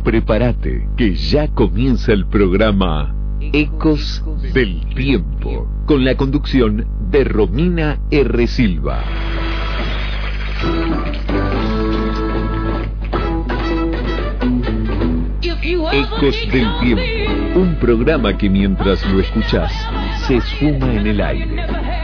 Prepárate, que ya comienza el programa Ecos del Tiempo, con la conducción de Romina R. Silva. Ecos del Tiempo, un programa que mientras lo escuchás, se esfuma en el aire.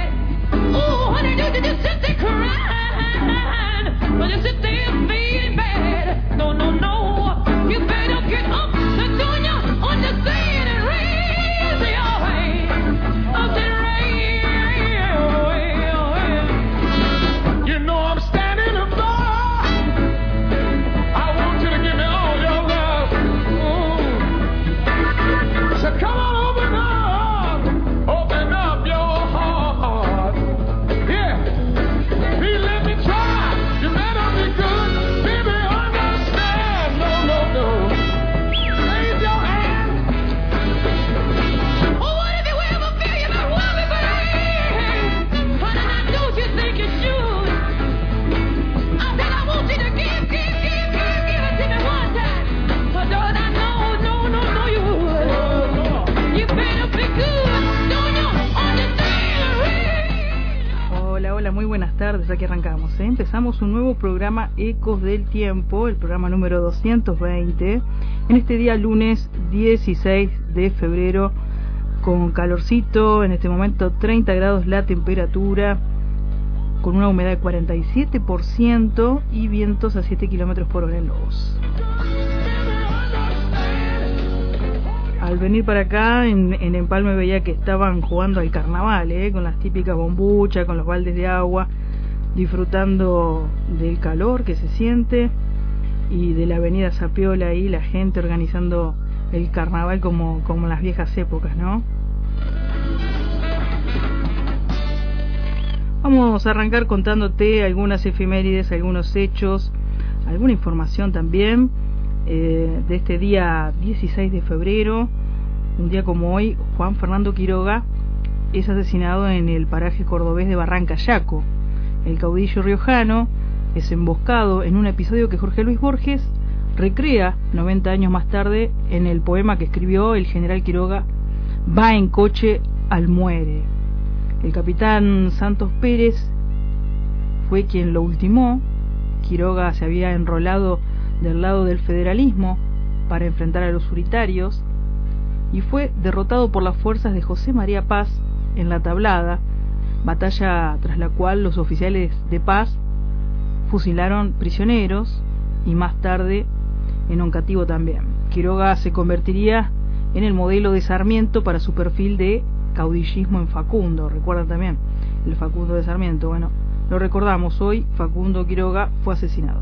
Muy buenas tardes, aquí arrancamos, Empezamos un nuevo programa Ecos del Tiempo, el programa número 220, en este día lunes 16 de febrero, con calorcito, en este momento 30 grados la temperatura, con una humedad de 47% y vientos a 7 kilómetros por hora en Lobos. Al venir para acá, en Empalme veía que estaban jugando al carnaval, con las típicas bombuchas, con los baldes de agua, disfrutando del calor que se siente y de la avenida Zapiola ahí, la gente organizando el carnaval como en las viejas épocas, ¿no? Vamos a arrancar contándote algunas efemérides, algunos hechos, alguna información también. De este día 16 de febrero, un día como hoy, Juan Fernando Quiroga es asesinado en el paraje cordobés de Barranca Yaco. El caudillo riojano es emboscado en un episodio que Jorge Luis Borges recrea 90 años más tarde en el poema que escribió el general Quiroga, Va en coche al muere. El capitán Santos Pérez fue quien lo ultimó. Quiroga se había enrolado del lado del federalismo para enfrentar a los unitarios y fue derrotado por las fuerzas de José María Paz en la Tablada, batalla tras la cual los oficiales de Paz fusilaron prisioneros y más tarde en Oncativo también. Quiroga se convertiría en el modelo de Sarmiento para su perfil de caudillismo en Facundo. ¿Recuerdan también el Facundo de Sarmiento? Bueno, lo recordamos hoy. Facundo Quiroga fue asesinado.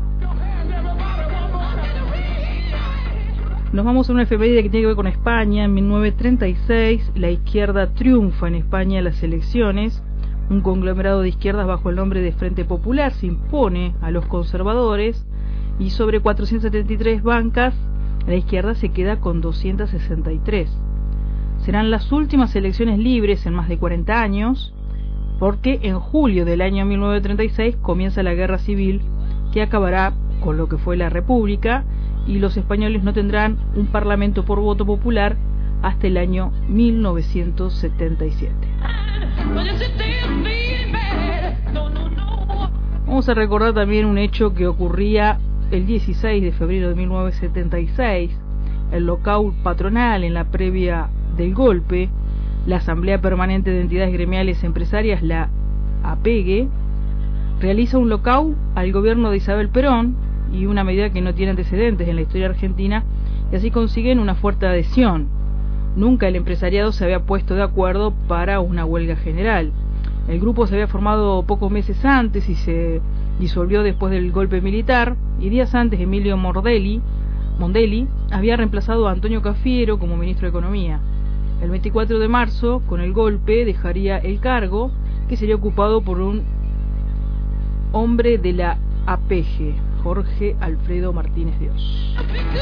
Nos vamos a una efeméride que tiene que ver con España. En 1936 la izquierda triunfa en España en las elecciones. Un conglomerado de izquierdas bajo el nombre de Frente Popular se impone a los conservadores y sobre 473 bancas la izquierda se queda con 263. Serán las últimas elecciones libres en más de 40 años, porque en julio del año 1936 comienza la guerra civil que acabará con lo que fue la República, y los españoles no tendrán un parlamento por voto popular hasta el año 1977. Vamos a recordar también un hecho que ocurría el 16 de febrero de 1976, el lockout patronal en la previa del golpe. La Asamblea Permanente de Entidades Gremiales Empresarias, la APEGE, realiza un lockout al gobierno de Isabel Perón, y una medida que no tiene antecedentes en la historia argentina, y así consiguen una fuerte adhesión. Nunca el empresariado se había puesto de acuerdo para una huelga general. El grupo se había formado pocos meses antes y se disolvió después del golpe militar, y días antes Emilio Mondelli había reemplazado a Antonio Cafiero como ministro de Economía. El 24 de marzo, con el golpe, dejaría el cargo, que sería ocupado por un hombre de la APG, Jorge Alfredo Martínez Dios.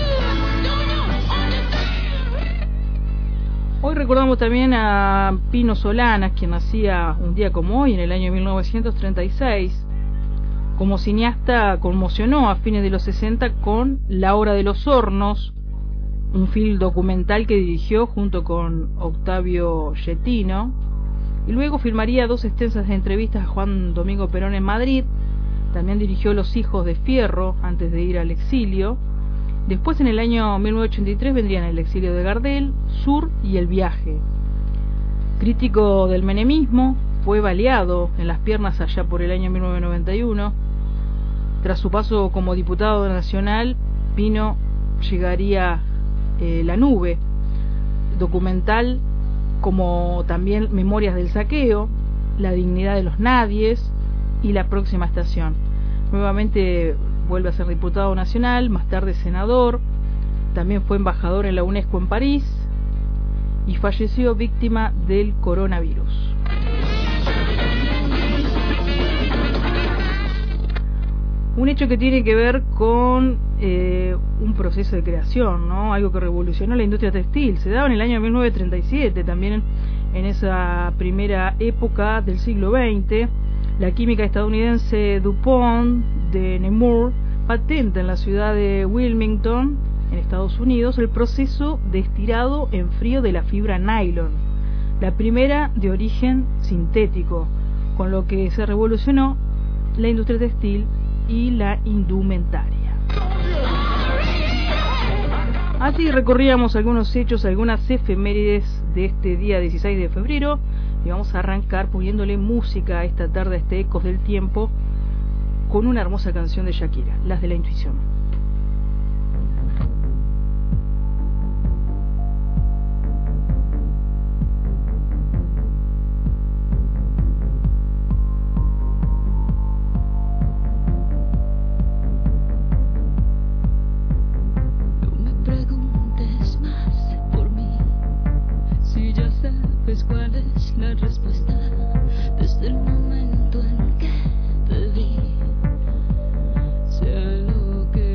Hoy recordamos también a Pino Solanas, quien nacía un día como hoy, en el año 1936. Como cineasta conmocionó a fines de los 60 con La Hora de los Hornos, un film documental que dirigió junto con Octavio Getino, y luego firmaría 2 extensas entrevistas a Juan Domingo Perón en Madrid. También dirigió Los hijos de Fierro antes de ir al exilio. Después, en el año 1983, vendrían El exilio de Gardel, Sur y El viaje. Crítico del menemismo, fue baleado en las piernas allá por el año 1991. Tras su paso como diputado nacional, Pino llegaría La nube, documental como también Memorias del saqueo, La dignidad de los nadies y La próxima estación. Nuevamente vuelve a ser diputado nacional, más tarde senador, también fue embajador en la UNESCO en París y falleció víctima del coronavirus. Un hecho que tiene que ver con un proceso de creación, ¿no? Algo que revolucionó la industria textil. Se daba en el año 1937, también en esa primera época del siglo XX. La química estadounidense DuPont de Nemours patenta en la ciudad de Wilmington, en Estados Unidos, el proceso de estirado en frío de la fibra nylon, la primera de origen sintético, con lo que se revolucionó la industria textil y la indumentaria. Así recorríamos algunos hechos, algunas efemérides de este día 16 de febrero, y vamos a arrancar poniéndole música a esta tarde, a este Ecos del Tiempo, con una hermosa canción de Shakira, Las de la Intuición. ¿Cuál es la respuesta? Desde el momento en que te vi, sea lo que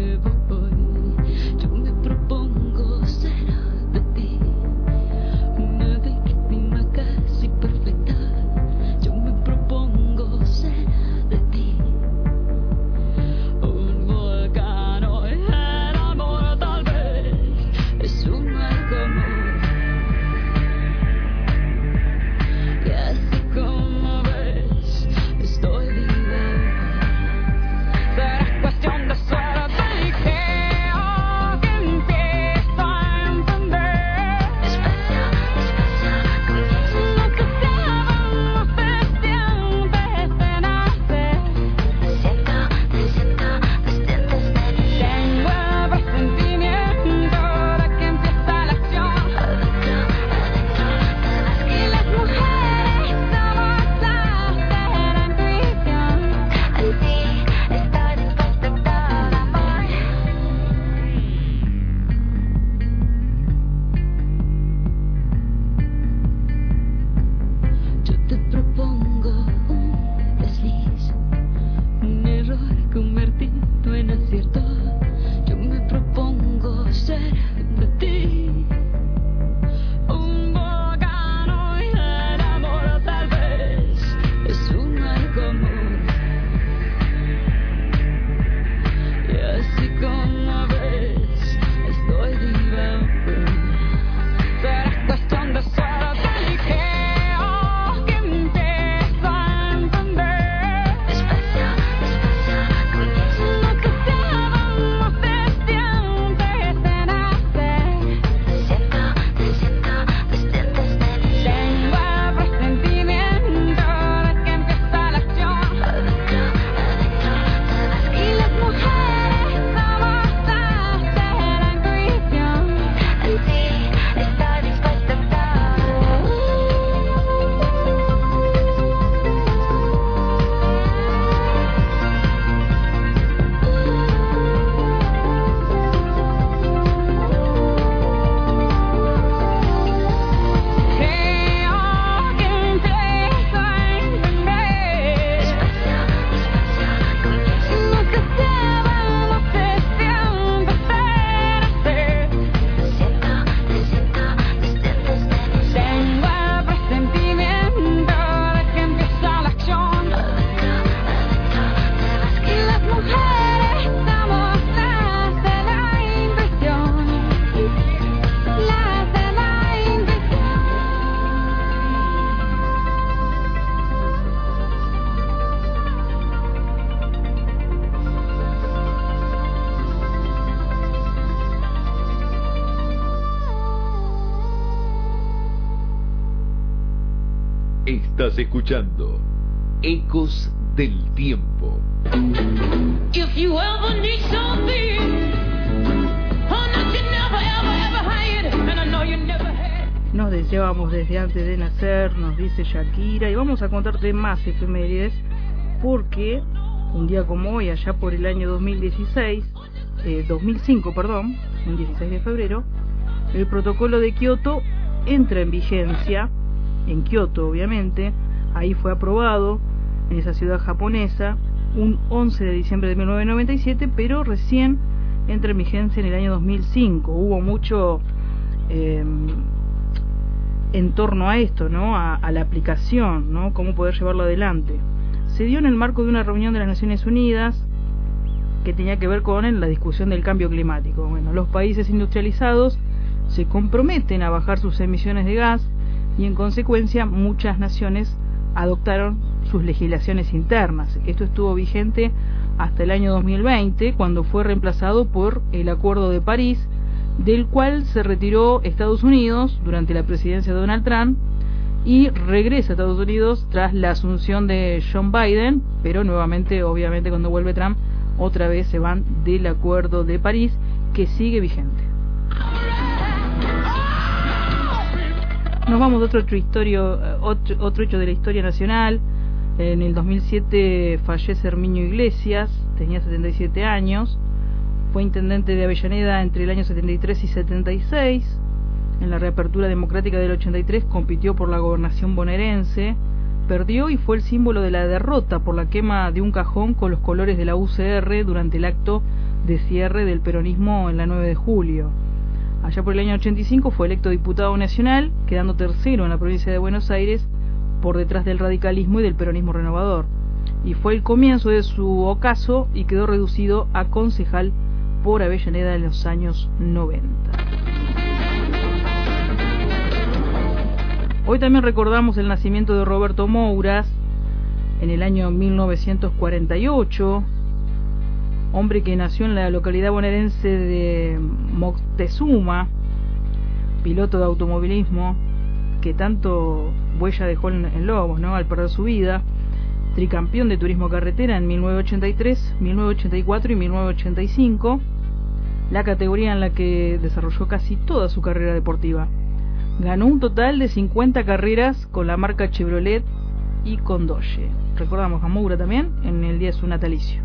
Estás escuchando Ecos del Tiempo. If you ever need something, oh, that you never, ever, ever had, and I know you never had. Nos deseábamos desde antes de nacer, nos dice Shakira, y vamos a contarte más efemérides, porque un día como hoy, allá por el año 2005, un 16 de febrero, el protocolo de Kioto entra en vigencia, en Kioto obviamente, ahí fue aprobado, en esa ciudad japonesa, un 11 de diciembre de 1997, pero recién entra en vigencia en el año 2005. Hubo mucho en torno a esto, ¿no? A la aplicación, ¿no? Cómo poder llevarlo adelante. Se dio en el marco de una reunión de las Naciones Unidas que tenía que ver con la discusión del cambio climático. Bueno, los países industrializados se comprometen a bajar sus emisiones de gas y en consecuencia muchas naciones adoptaron sus legislaciones internas. Esto estuvo vigente hasta el año 2020, cuando fue reemplazado por el Acuerdo de París, del cual se retiró Estados Unidos durante la presidencia de Donald Trump y regresa a Estados Unidos tras la asunción de John Biden, pero nuevamente, obviamente, cuando vuelve Trump, otra vez se van del Acuerdo de París, que sigue vigente. Nos vamos a otro hecho de la historia nacional. En el 2007 fallece Herminio Iglesias, tenía 77 años, fue intendente de Avellaneda entre el año 73 y 76. En la reapertura democrática del 83 compitió por la gobernación bonaerense, perdió y fue el símbolo de la derrota por la quema de un cajón con los colores de la UCR durante el acto de cierre del peronismo en la 9 de julio. Allá por el año 85 fue electo diputado nacional, quedando tercero en la provincia de Buenos Aires, por detrás del radicalismo y del peronismo renovador. Y fue el comienzo de su ocaso y quedó reducido a concejal por Avellaneda en los años 90. Hoy también recordamos el nacimiento de Roberto Mouras en el año 1948, hombre que nació en la localidad bonaerense de Moctezuma, piloto de automovilismo que tanto huella dejó en Lobos, ¿no? Al perder su vida, tricampeón de turismo carretera en 1983, 1984 y 1985, la categoría en la que desarrolló casi toda su carrera deportiva. Ganó un total de 50 carreras con la marca Chevrolet y con Dodge. Recordamos a Moura también en el día de su natalicio.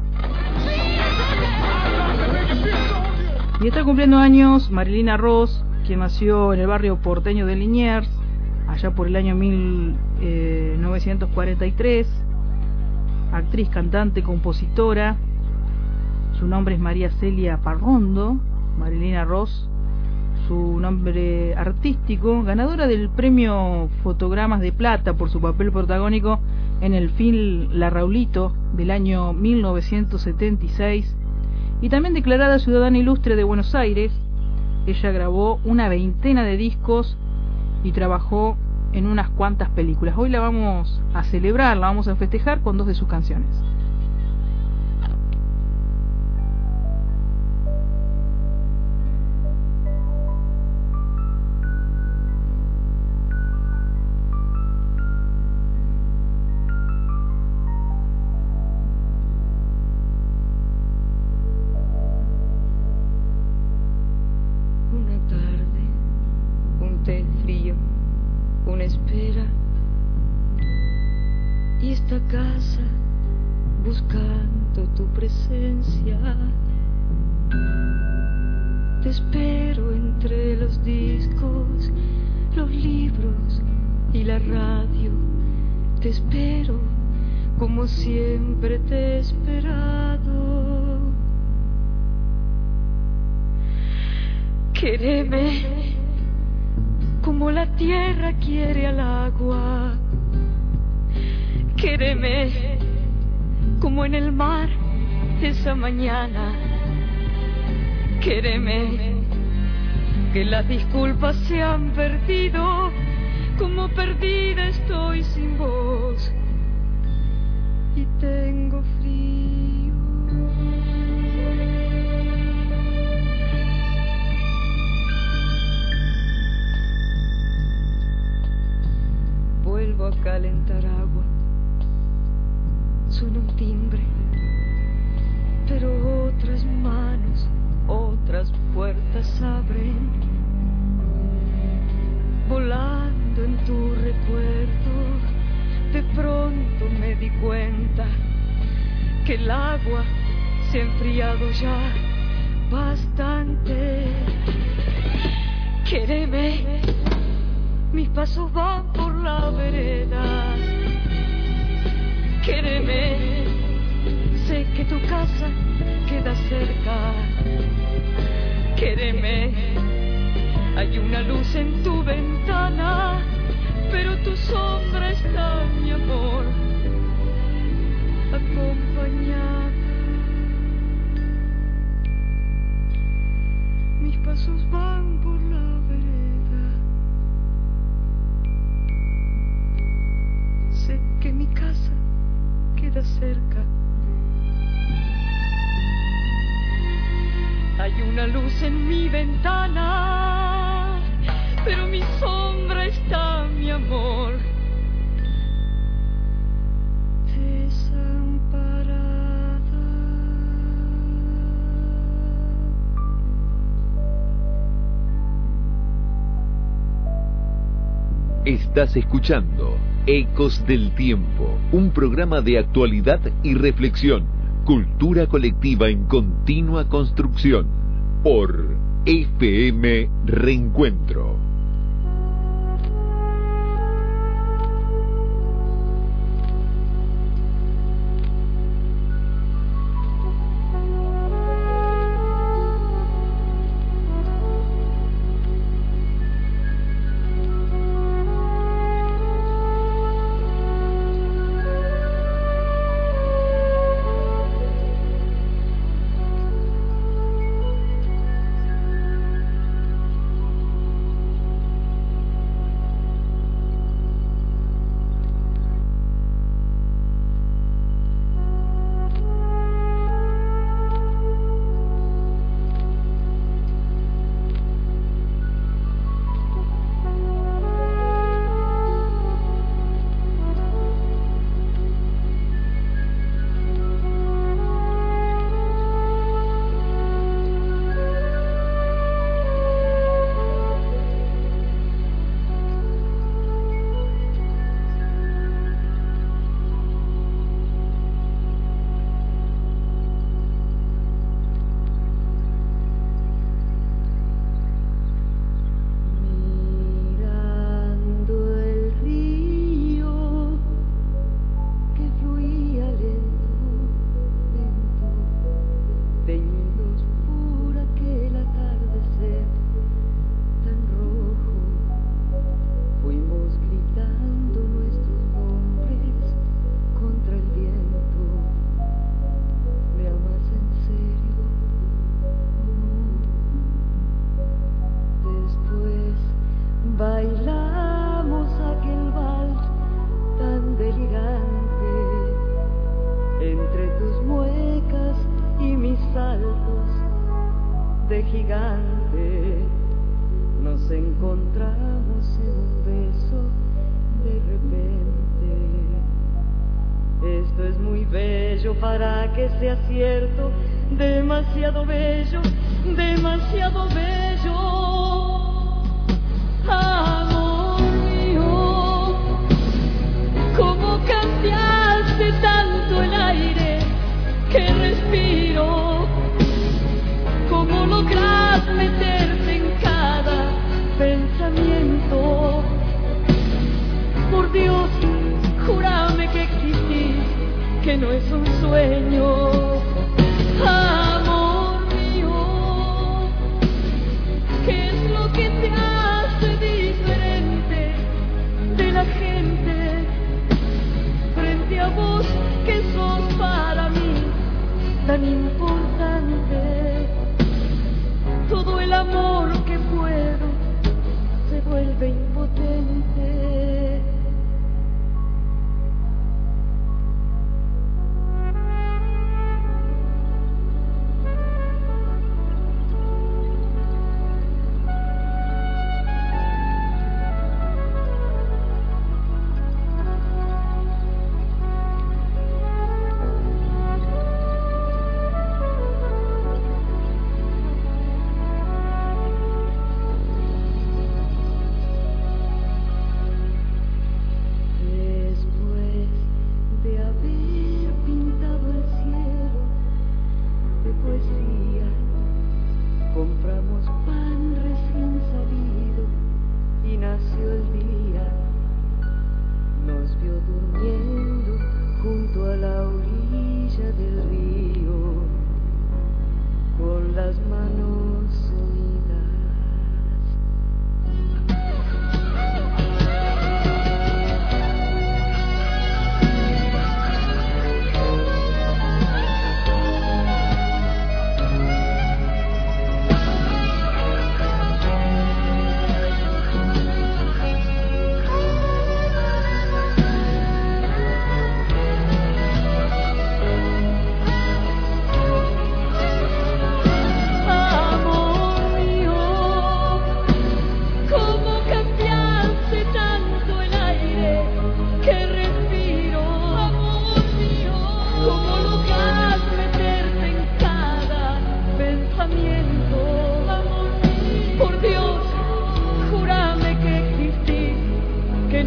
Y está cumpliendo años Marilina Ross, quien nació en el barrio porteño de Liniers, allá por el año 1943, actriz, cantante, compositora. Su nombre es María Celia Parrondo. Marilina Ross, su nombre artístico, ganadora del premio Fotogramas de Plata por su papel protagónico en el film La Raulito del año 1976, y también declarada ciudadana ilustre de Buenos Aires. Ella grabó una veintena de discos y trabajó en unas cuantas películas. Hoy la vamos a celebrar, la vamos a festejar con dos de sus canciones. Casa buscando tu presencia, te espero entre los discos, los libros y la radio, te espero como siempre te he esperado. Quéreme como la tierra quiere al agua. Quéreme como en el mar esa mañana. Quéreme que las disculpas se han perdido, como perdida estoy sin vos y tengo frío. Vuelvo a calentar agua. Suena un timbre, pero otras manos, otras puertas abren. Volando en tu recuerdo, de pronto me di cuenta que el agua se ha enfriado ya bastante. Quéreme, mis pasos van por la vereda. Quéreme, sé que tu casa queda cerca. Quéreme, hay una luz en tu ventana, pero tu sombra está, mi amor, acompañada. Mis pasos van por la vereda. Sé que mi casa queda cerca. Hay una luz en mi ventana, pero mi sombra está, mi amor, desamparada. Estás escuchando Ecos del Tiempo, un programa de actualidad y reflexión, cultura colectiva en continua construcción, por FM Reencuentro.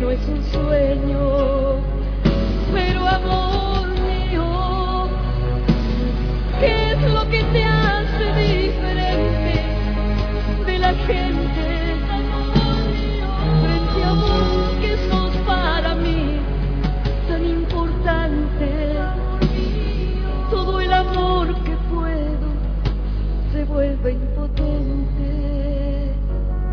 no es un sueño. Pero amor mío, ¿qué es lo que te hace diferente de la gente? Frente a vos que sos para mí tan importante, todo el amor que puedo se vuelve impotente.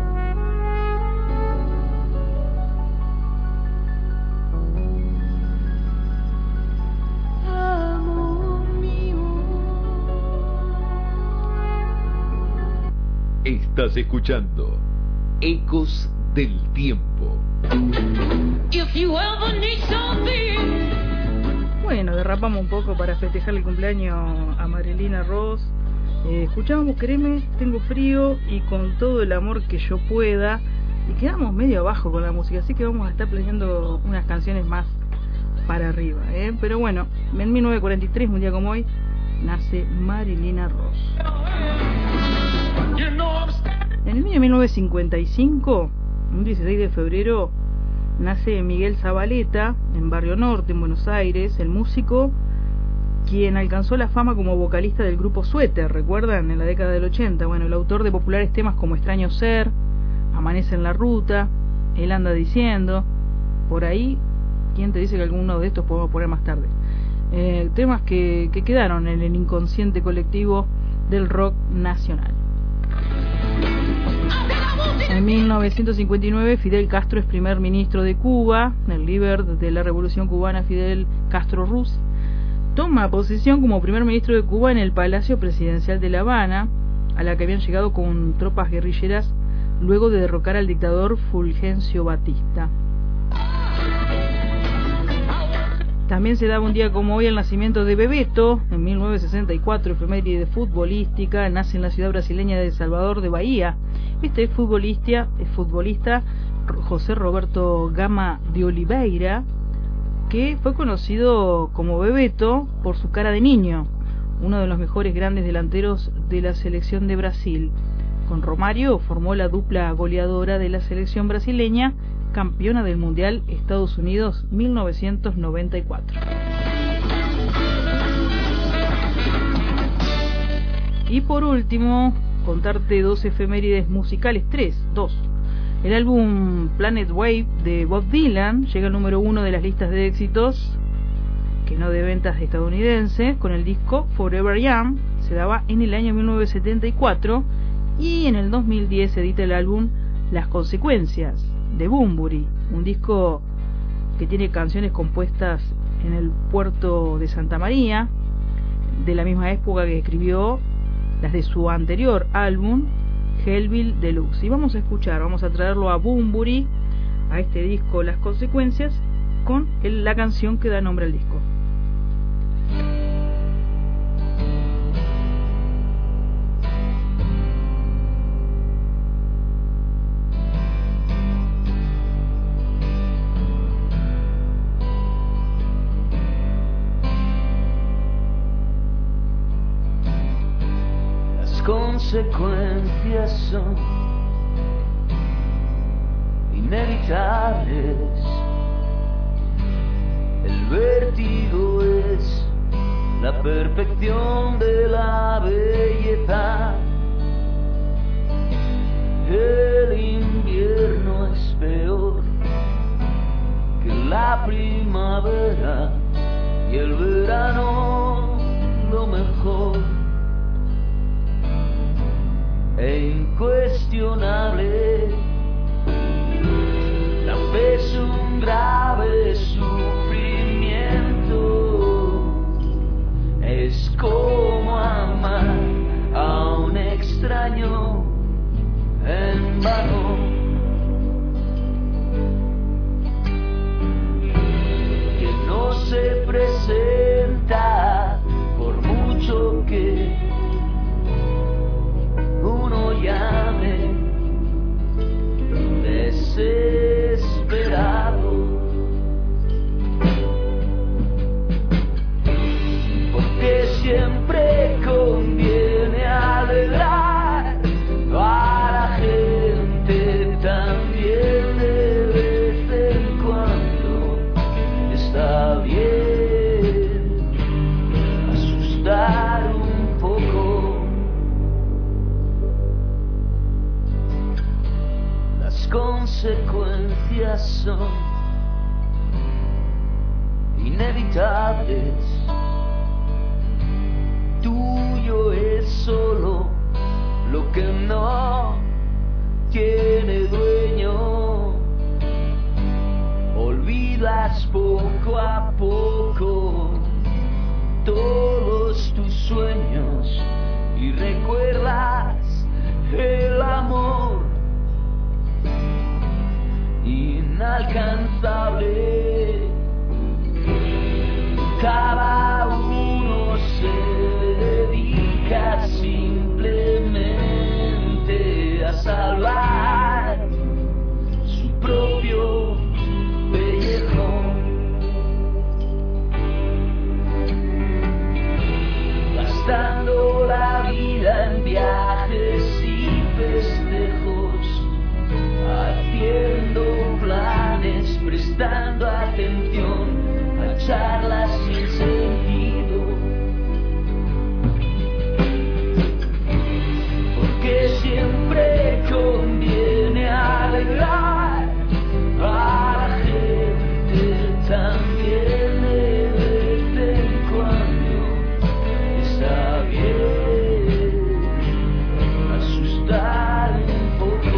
Amor mío. Estás escuchando Ecos del Tiempo. If you ever need something. Bueno, derrapamos un poco para festejar el cumpleaños a Marilina Ross. Escuchábamos Créeme, Tengo Frío y Con Todo el Amor que Yo Pueda. Y quedamos medio abajo con la música, así que vamos a estar planeando unas canciones más para arriba, ¿eh? Pero bueno, en 1943, un día como hoy, nace Marilina Ross. En el año 1955, un 16 de febrero, nace Miguel Zabaleta, en Barrio Norte, en Buenos Aires, el músico quien alcanzó la fama como vocalista del grupo Suéter, ¿recuerdan? En la década del 80. Bueno, el autor de populares temas como Extraño Ser, Amanece en la Ruta, Él Anda Diciendo, por ahí, ¿quién te dice que alguno de estos podemos poner más tarde? Temas que quedaron en el inconsciente colectivo del rock nacional. En 1959, Fidel Castro es primer ministro de Cuba. El líder de la revolución cubana, Fidel Castro Ruz, toma posición como primer ministro de Cuba en el Palacio Presidencial de La Habana, a la que habían llegado con tropas guerrilleras luego de derrocar al dictador Fulgencio Batista. También se daba un día como hoy el nacimiento de Bebeto. En 1964, efeméride futbolística, nace en la ciudad brasileña de Salvador de Bahía. Este futbolista José Roberto Gama de Oliveira, que fue conocido como Bebeto por su cara de niño, uno de los mejores grandes delanteros de la selección de Brasil. Con Romario formó la dupla goleadora de la selección brasileña, campeona del Mundial Estados Unidos 1994. Y por último, contarte dos efemérides musicales, dos. El álbum Planet Wave de Bob Dylan llega al número 1 de las listas de éxitos, que no de ventas estadounidenses, con el disco Forever Young. Se daba en el año 1974 y en el 2010 se edita el álbum Las Consecuencias de Bunbury, un disco que tiene canciones compuestas en el puerto de Santa María, de la misma época que escribió las de su anterior álbum Hellville Deluxe. Y vamos a traerlo a Bunbury, a este disco Las Consecuencias, con la canción que da nombre al disco. Consecuencias son inevitables. El vértigo es la perfección de la belleza. El invierno es peor que la primavera y el verano lo mejor. E incuestionable, la fe es un grave sufrimiento. Es como amar a un extraño en vano. Que no se presenta por mucho que uno llame desesperado, porque siempre conviene alegrar a la gente consecuencias son inevitables. Tuyo es solo lo que no tiene dueño. Olvidas poco a poco todos tus sueños y recuerdas el amor inalcanzable. Cada uno se dedica simplemente a salvar su propio pellejo, gastando la vida en viajes y festejos, haciendo planes, prestando atención a charlas sin sentido, porque siempre conviene alegrar a la gente también de vez en cuando. Está bien asustar un poco.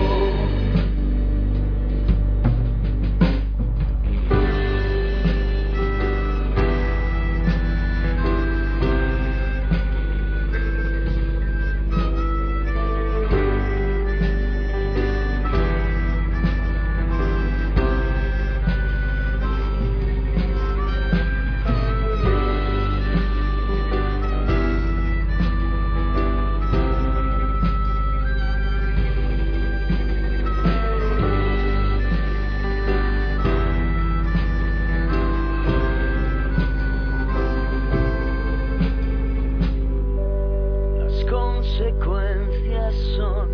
Consecuencias son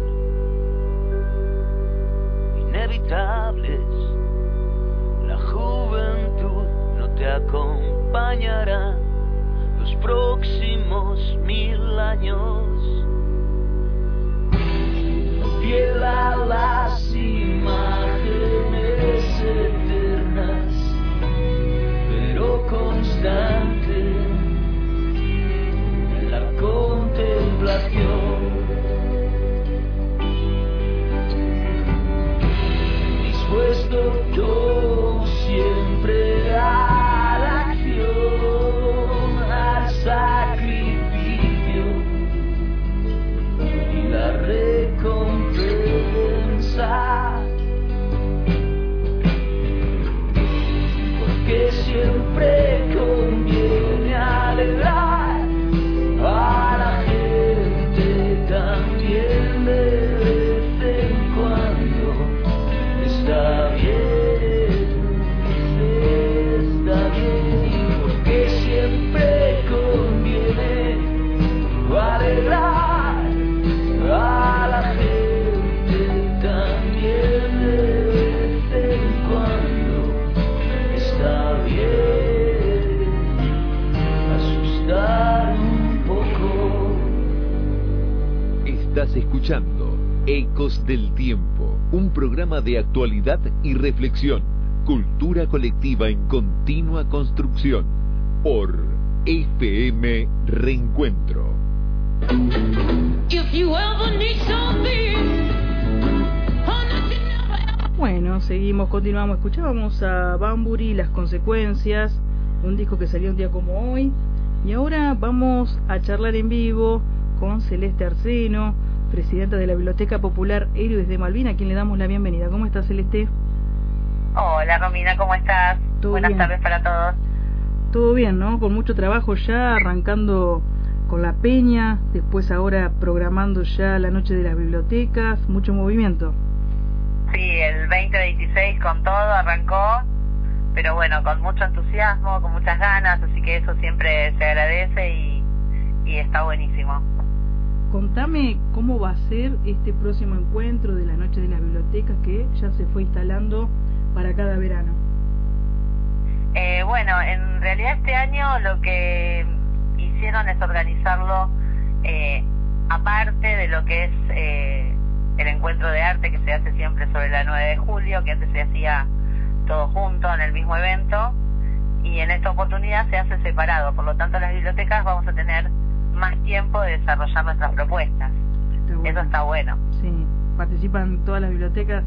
inevitables. La juventud no te acompañará los próximos 1000 años. Fiel a las imágenes eternas, pero constante en la contemplación, dispuesto yo siempre a la acción, al sacrificio y la recompensa, porque siempre conviene alegrar a la gente también de vez en cuando. Está bien, porque siempre conviene alegrar a la gente también de vez en cuando. Está bien asustar un poco. Estás escuchando Ecos del Tiempo, un programa de actualidad y reflexión, cultura colectiva en continua construcción, por FM Reencuentro. If you ever need something, oh, nothing ever. Bueno, continuamos. Escuchábamos a Bunbury, Las Consecuencias, un disco que salió un día como hoy. Y ahora vamos a charlar en vivo con Celeste Arseno, presidenta de la Biblioteca Popular Héroes de Malvinas, a quien le damos la bienvenida. ¿Cómo estás, Celeste? Hola, Romina, ¿cómo estás? Buenas tardes para todos. Todo bien, ¿no? Con mucho trabajo ya, arrancando con la peña, después ahora programando ya la noche de las bibliotecas, mucho movimiento. Sí, el 2026 con todo arrancó, pero bueno, con mucho entusiasmo, con muchas ganas, así que eso siempre se agradece y está buenísimo. Contame cómo va a ser este próximo encuentro de la Noche de las Bibliotecas que ya se fue instalando para cada verano. Bueno, en realidad este año lo que hicieron es organizarlo aparte de lo que es el encuentro de arte que se hace siempre sobre la 9 de julio, que antes se hacía todo junto en el mismo evento, y en esta oportunidad se hace separado. Por lo tanto, las bibliotecas vamos a tener más tiempo de desarrollar nuestras propuestas. Eso está bueno. Sí. ¿Participan todas las bibliotecas?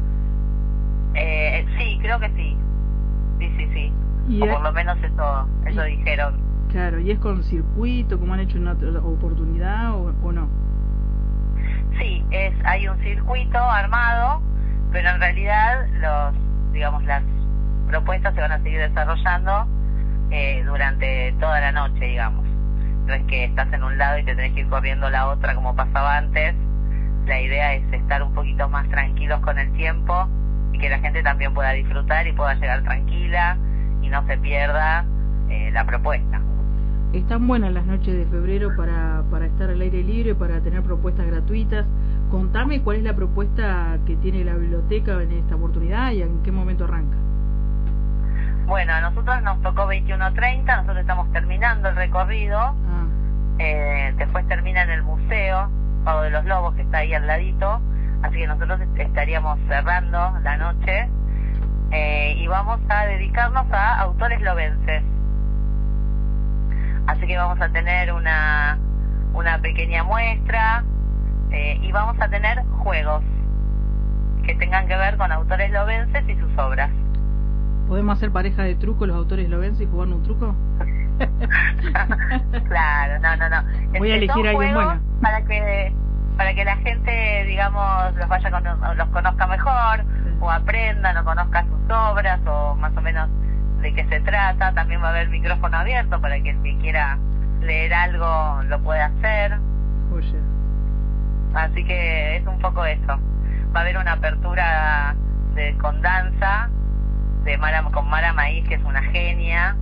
Sí, creo que sí. Sí. Y o por lo menos eso dijeron. Claro, ¿y es con circuito, como han hecho en otra oportunidad, o no? Sí, hay un circuito armado, pero en realidad las propuestas se van a seguir desarrollando durante toda la noche, digamos. No es que estás en un lado y te tenés que ir corriendo a la otra como pasaba antes. La idea es estar un poquito más tranquilos con el tiempo y que la gente también pueda disfrutar y pueda llegar tranquila y no se pierda la propuesta. Están buenas las noches de febrero para estar al aire libre, para tener propuestas gratuitas. Contame cuál es la propuesta que tiene la biblioteca en esta oportunidad y en qué momento arranca. Bueno, a nosotros nos tocó 21:30, nosotros estamos terminando el recorrido. Después termina en el museo Pago de los Lobos, que está ahí al ladito, así que nosotros estaríamos cerrando la noche y vamos a dedicarnos a autores lovenses. Así que vamos a tener una pequeña muestra y vamos a tener juegos que tengan que ver con autores lovenses y sus obras. ¿Podemos hacer pareja de truco los autores lovenses y jugar un truco? Claro, no. Voy a elegir a alguien bueno. Para que la gente, digamos, los conozca mejor, o aprendan o conozca sus obras, o más o menos de qué se trata. También va a haber micrófono abierto para que el que quiera leer algo lo pueda hacer. Oye. Así que es un poco eso. Va a haber una apertura con danza con Mara Maíz, que es una genia.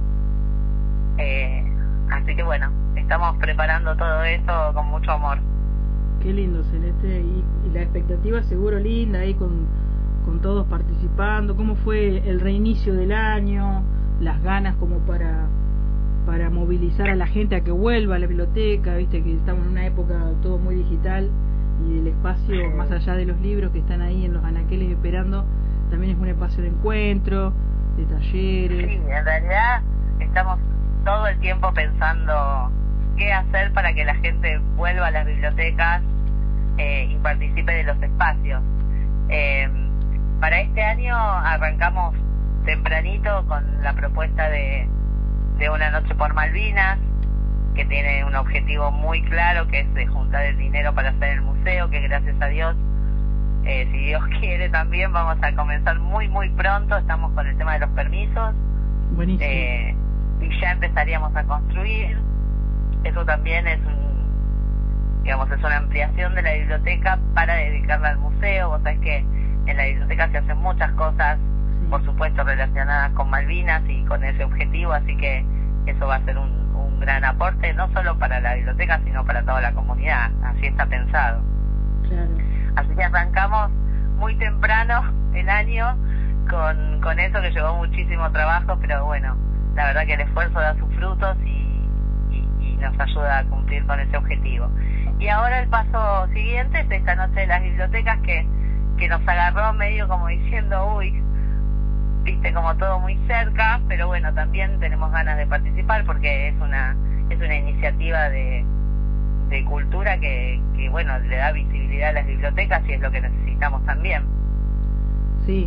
Así que bueno, estamos preparando todo eso con mucho amor. Qué lindo, Celeste. Y la expectativa seguro linda ahí con todos participando. ¿Cómo fue el reinicio del año? Las ganas como para movilizar a la gente a que vuelva a la biblioteca. Viste que estamos en una época todo muy digital y el espacio, más allá de los libros que están ahí en los anaqueles esperando, también es un espacio de encuentro, de talleres. Sí, en realidad estamos todo el tiempo pensando qué hacer para que la gente vuelva a las bibliotecas y participe de los espacios. Para este año arrancamos tempranito con la propuesta de Una Noche por Malvinas, que tiene un objetivo muy claro, que es de juntar el dinero para hacer el museo, que gracias a Dios, si Dios quiere también, vamos a comenzar muy pronto. Estamos con el tema de los permisos. Buenísimo. Y ya empezaríamos a construir. Eso también es una ampliación de la biblioteca para dedicarla al museo. Vos sabés que en la biblioteca se hacen muchas cosas, por supuesto relacionadas con Malvinas y con ese objetivo, así que eso va a ser un gran aporte, no solo para la biblioteca, sino para toda la comunidad. Así está pensado. Claro. Así que arrancamos muy temprano el año con eso, que llevó muchísimo trabajo, pero bueno, la verdad que el esfuerzo da sus frutos y nos ayuda a cumplir con ese objetivo. Y ahora el paso siguiente es esta noche de las bibliotecas que nos agarró medio como diciendo, uy, viste, como todo muy cerca, pero bueno, también tenemos ganas de participar porque es una iniciativa de cultura que bueno, le da visibilidad a las bibliotecas y es lo que necesitamos también. Sí,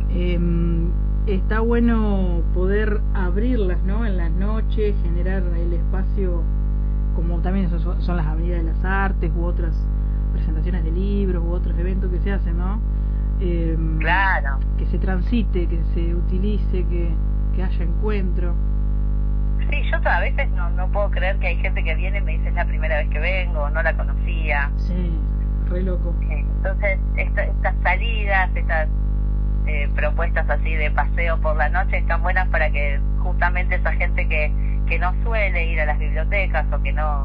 está bueno poder abrirlas, ¿no? En las noches, generar el espacio, como también son las Avenidas de las Artes u otras presentaciones de libros u otros eventos que se hacen, ¿no? Claro. Que se transite, que se utilice, que haya encuentro. Sí, yo a veces no puedo creer que hay gente que viene y me dice es la primera vez que vengo, no la conocía. Sí, re loco. Entonces, estas salidas, estas propuestas así de paseo por la noche están buenas para que justamente esa gente que no suele ir a las bibliotecas o que no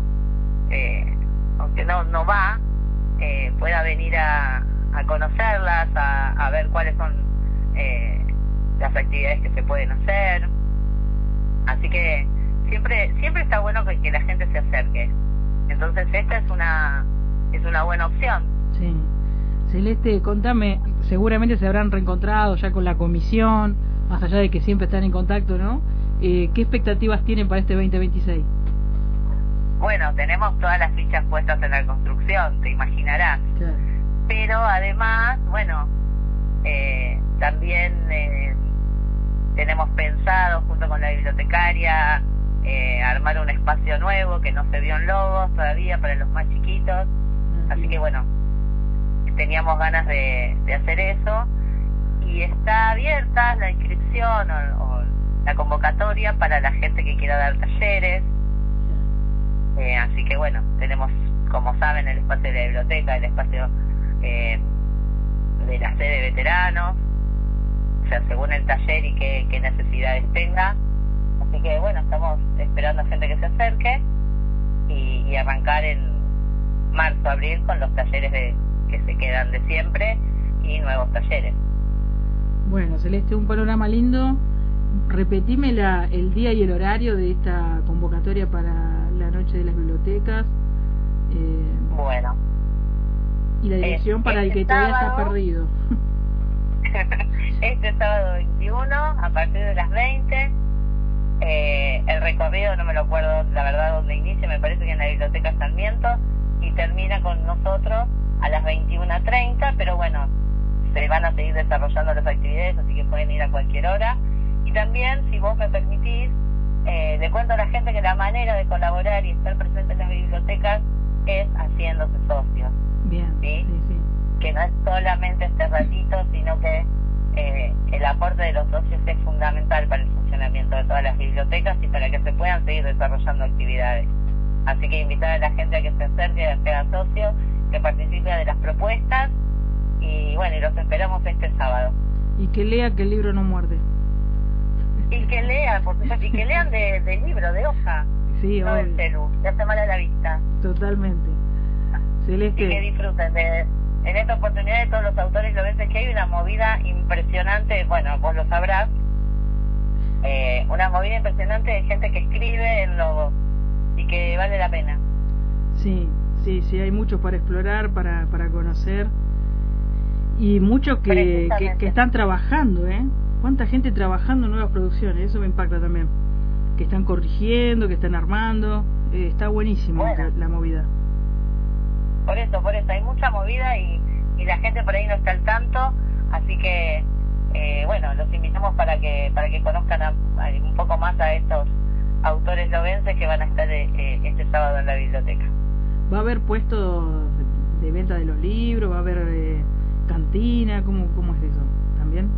va, pueda venir a conocerlas, a ver cuáles son las actividades que se pueden hacer. Así que siempre está bueno que la gente se acerque. Entonces esta es una buena opción. Sí. Celeste, contame, seguramente se habrán reencontrado ya con la comisión, más allá de que siempre están en contacto, ¿no? ¿Qué expectativas tienen para este 2026? Bueno, tenemos todas las fichas puestas en la construcción, te imaginarás. Claro. Pero además, bueno, también tenemos pensado, junto con la bibliotecaria, armar un espacio nuevo que no se vio en Lobos todavía para los más chiquitos. Así que bueno, teníamos ganas de hacer eso. Y está abierta la inscripción o la convocatoria para la gente que quiera dar talleres. Así que bueno, tenemos, como saben, el espacio de la biblioteca, el espacio de la sede de veteranos, o sea, según el taller y qué necesidades tenga. Así que bueno, estamos esperando a gente que se acerque y arrancar en marzo, abril con los talleres que se quedan de siempre y nuevos talleres. Bueno, Celeste, un panorama lindo. Repetime el día y el horario de esta convocatoria para la noche de las bibliotecas. Bueno. Y la dirección para el que todavía está perdido. Este sábado 21, a partir de las 20. El recorrido no me lo acuerdo, la verdad, dónde inicia, me parece que en la Biblioteca Sarmiento, y termina con nosotros a las 21:30, pero bueno, se van a seguir desarrollando las actividades, así que pueden ir a cualquier hora. Y también, si vos me permitís, le cuento a la gente que la manera de colaborar y estar presente en las bibliotecas es haciéndose socios. Bien, ¿sí? Sí. Que no es solamente este ratito, sino que el aporte de los socios es fundamental para el funcionamiento de todas las bibliotecas y para que se puedan seguir desarrollando actividades. Así que invitar a la gente a que se acerque, a que sea socio, que participe de las propuestas, y bueno, y los esperamos este sábado. Y que lea que el libro no muerde. Y que lean, por supuesto, y que lean de libro, de hoja, Sí, no obvio. del celu, le hace mal a la vista. Totalmente. Y que Celeste, disfruten en esta oportunidad de todos los autores lobenses, que hay una movida impresionante, bueno, vos lo sabrás, una movida impresionante de gente que escribe en Lobos y que vale la pena. sí, hay mucho para explorar, para conocer, y muchos que están trabajando, ¿eh? ¿Cuánta gente trabajando en nuevas producciones? Eso me impacta también. Que están corrigiendo, que están armando. Está buenísimo Bueno. la movida. Por eso, hay mucha movida y la gente por ahí no está al tanto, así que bueno, los invitamos para que conozcan un poco más a estos autores lobenses que van a estar este sábado en la biblioteca. ¿Va a haber puestos de venta de los libros? ¿Va a haber cantina? ¿Cómo es eso? ¿También?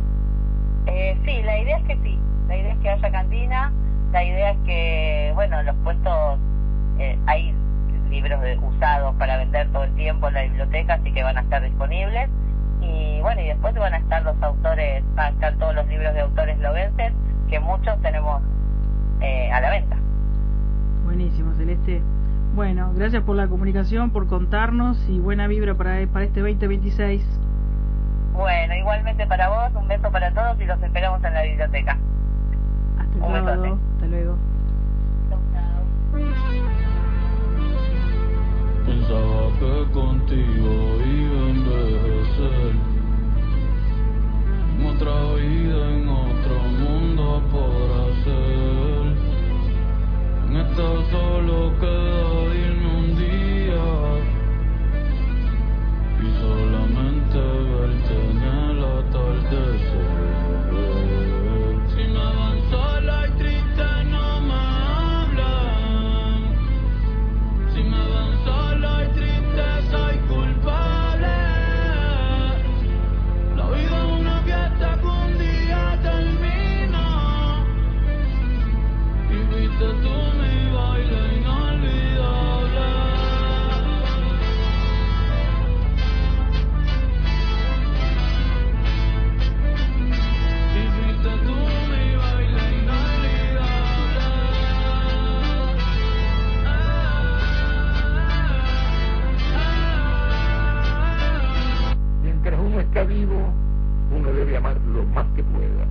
Sí, la idea es que sí, la idea es que haya cantina, la idea es que, bueno, los puestos, hay libros usados para vender todo el tiempo en la biblioteca, así que van a estar disponibles, y bueno, y después van a estar los autores, van a estar todos los libros de autores lobenses, que muchos tenemos a la venta. Buenísimo, Celeste. Bueno, gracias por la comunicación, por contarnos, y buena vibra para este 2026. Bueno, igualmente para vos, un beso para todos y los esperamos en la biblioteca. Hasta el Un sábado. besote. Hasta luego. Chau, chau. Pensaba que contigo iba a envejecer en otra vida, en otro mundo por hacer. En esta solo queda irme un día y solamente verte en el atardecer. Si me van sola y triste no me hablan. Si me van sola y triste soy culpable. La vida es una fiesta que un día termina. Y viste tú mi baile inolvidable. Y viste tú mi baile inolvidable. Mientras uno está vivo, uno debe amar lo más que pueda.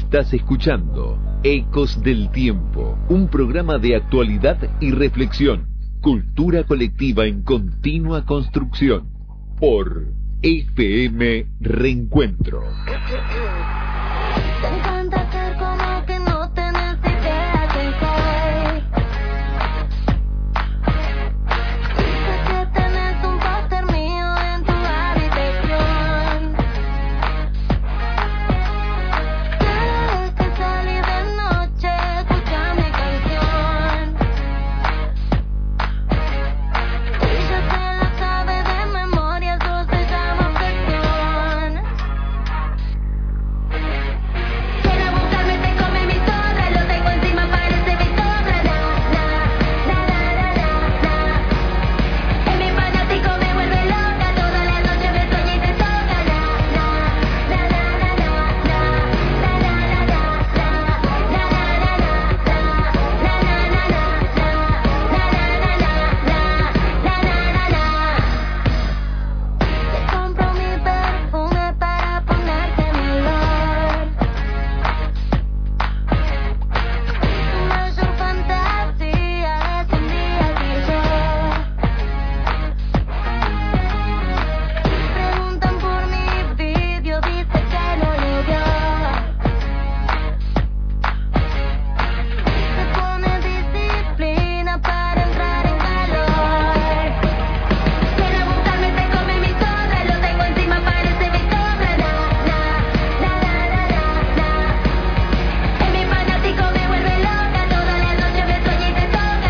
Estás escuchando Ecos del Tiempo, un programa de actualidad y reflexión, cultura colectiva en continua construcción, por FM Reencuentro. Te encanta ser como que no tenés idea de soy. Dices que tenés un póster mío en tu habitación. Cada vez que salí de noche escucha mi canción. Y ya se la sabe de memoria, eso se llama obsesión. Quiero buscarme, te come mi sobra, lo tengo encima, parece mi sobra. En mi fanático me vuelve loca, toda la noche me sueña y te toca. Te compro mi perfume para ponerte mi olor. Tu mayor fantasía es un día que yo. Preguntan por mi vídeo, dice que no lo vio. Se pone disciplina para entrar en calor. Quiere buscarme, te come mi sobra, lo tengo encima, parece mi sobra. En mi fanático me vuelve loca, toda la noche me sueña y te toca.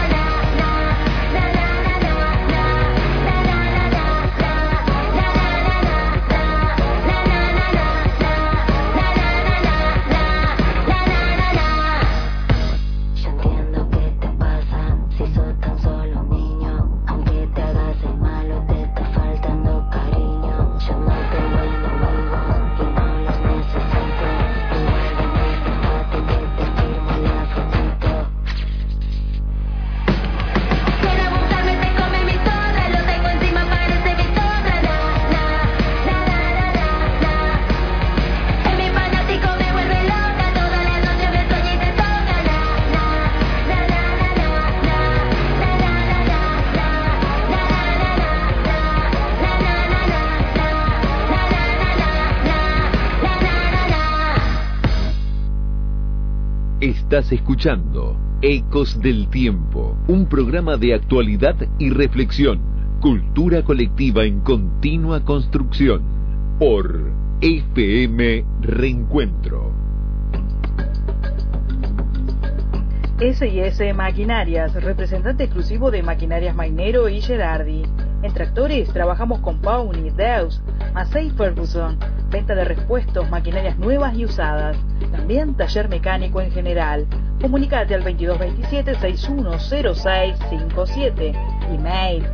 Yo entiendo qué te pasa, si sos tan solo un niño. Aunque te hagas el malo, te está faltando cariño. Yo no tengo enemigos y no los necesito. Igual de fíjate que te firmo la fotito. Quiere buscarme, te come mi sobra, lo tengo encima, parece mi sobra. En mi fanático me vuelve loca, toda la noche me sueña y te toca. Estás escuchando Ecos del Tiempo, un programa de actualidad y reflexión, cultura colectiva en continua construcción, por FM Reencuentro. S&S Maquinarias, representante exclusivo de Maquinarias Mainero y Gerardi. En tractores trabajamos con Pony, Deus, Massey Ferguson, venta de repuestos, maquinarias nuevas y usadas. También taller mecánico en general. Comunicate al 2227-610657. Email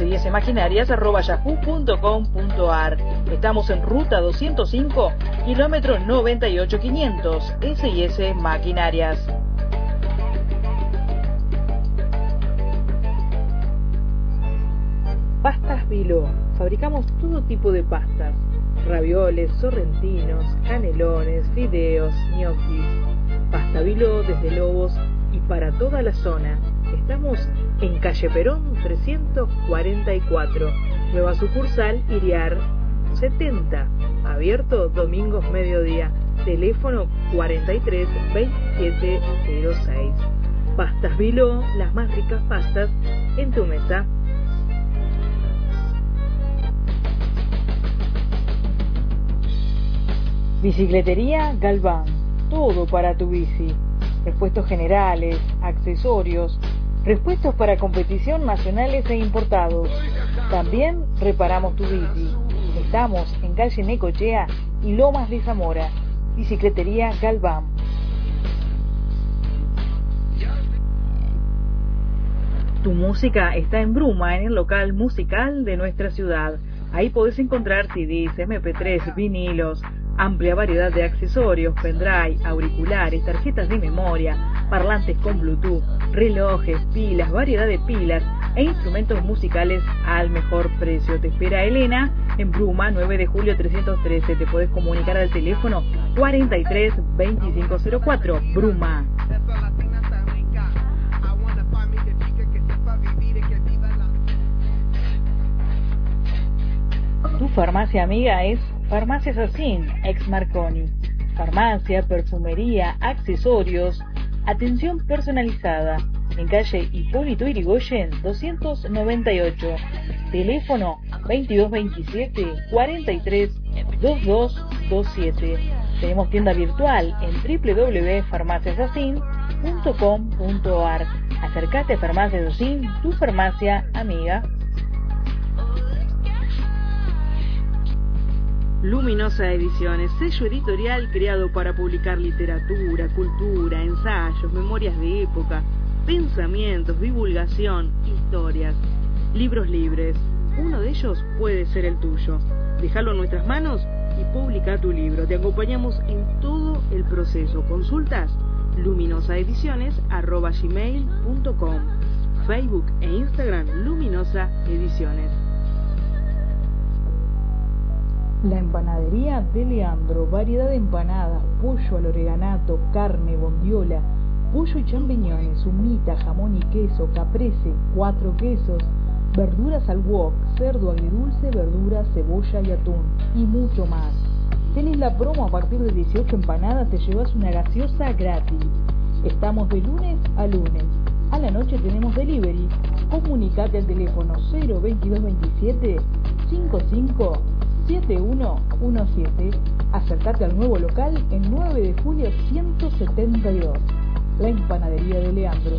sismaquinarias@yahoo.com.ar. Estamos en ruta 205, kilómetro 98500. S&S Maquinarias. Pastas Viló. Fabricamos todo tipo de pastas: ravioles, sorrentinos, canelones, fideos, ñoquis. Pasta Viló desde Lobos y para toda la zona. Estamos en calle Perón 344, nueva sucursal Iriar 70, abierto domingos mediodía, teléfono 43 2706. Pastas Viló, las más ricas pastas en tu mesa. Bicicletería Galván, todo para tu bici. Repuestos generales, accesorios, repuestos para competición nacionales e importados. También reparamos tu bici. Estamos en calle Necochea y Lomas de Zamora. Bicicletería Galván. Tu música está en Bruma, en el local musical de nuestra ciudad. Ahí podés encontrar CDs, MP3, vinilos, amplia variedad de accesorios, pendrive, auriculares, tarjetas de memoria, parlantes con Bluetooth, relojes, pilas, variedad de pilas, e instrumentos musicales al mejor precio. Te espera Elena en Bruma, 9 de julio 313. Te podés comunicar al teléfono 43 2504. Bruma. Tu farmacia amiga es Farmacia Assassín, ex Marconi. Farmacia, perfumería, accesorios, atención personalizada. En calle Hipólito Yrigoyen 298. Teléfono 2227 43 2227. Tenemos tienda virtual en www.farmaciasassin.com.ar. Acércate a Farmacia Assassín, tu farmacia amiga. Luminosa Ediciones, sello editorial creado para publicar literatura, cultura, ensayos, memorias de época, pensamientos, divulgación, historias, libros libres. Uno de ellos puede ser el tuyo. Déjalo en nuestras manos y publica tu libro. Te acompañamos en todo el proceso. Consultas luminosaediciones@gmail.com, Facebook e Instagram Luminosa Ediciones. La empanadería de Leandro, variedad de empanadas, pollo al oreganato, carne, bondiola, pollo y champiñones, humita, jamón y queso, caprese, 4 quesos, verduras al wok, cerdo agridulce, verduras, cebolla y atún, y mucho más. Tenés la promo: a partir de 18 empanadas te llevas una gaseosa gratis. Estamos de lunes a lunes. A la noche tenemos delivery. Comunicate al teléfono 02227 55 7117. Acércate al nuevo local en 9 de julio 172. La empanadería de Leandro.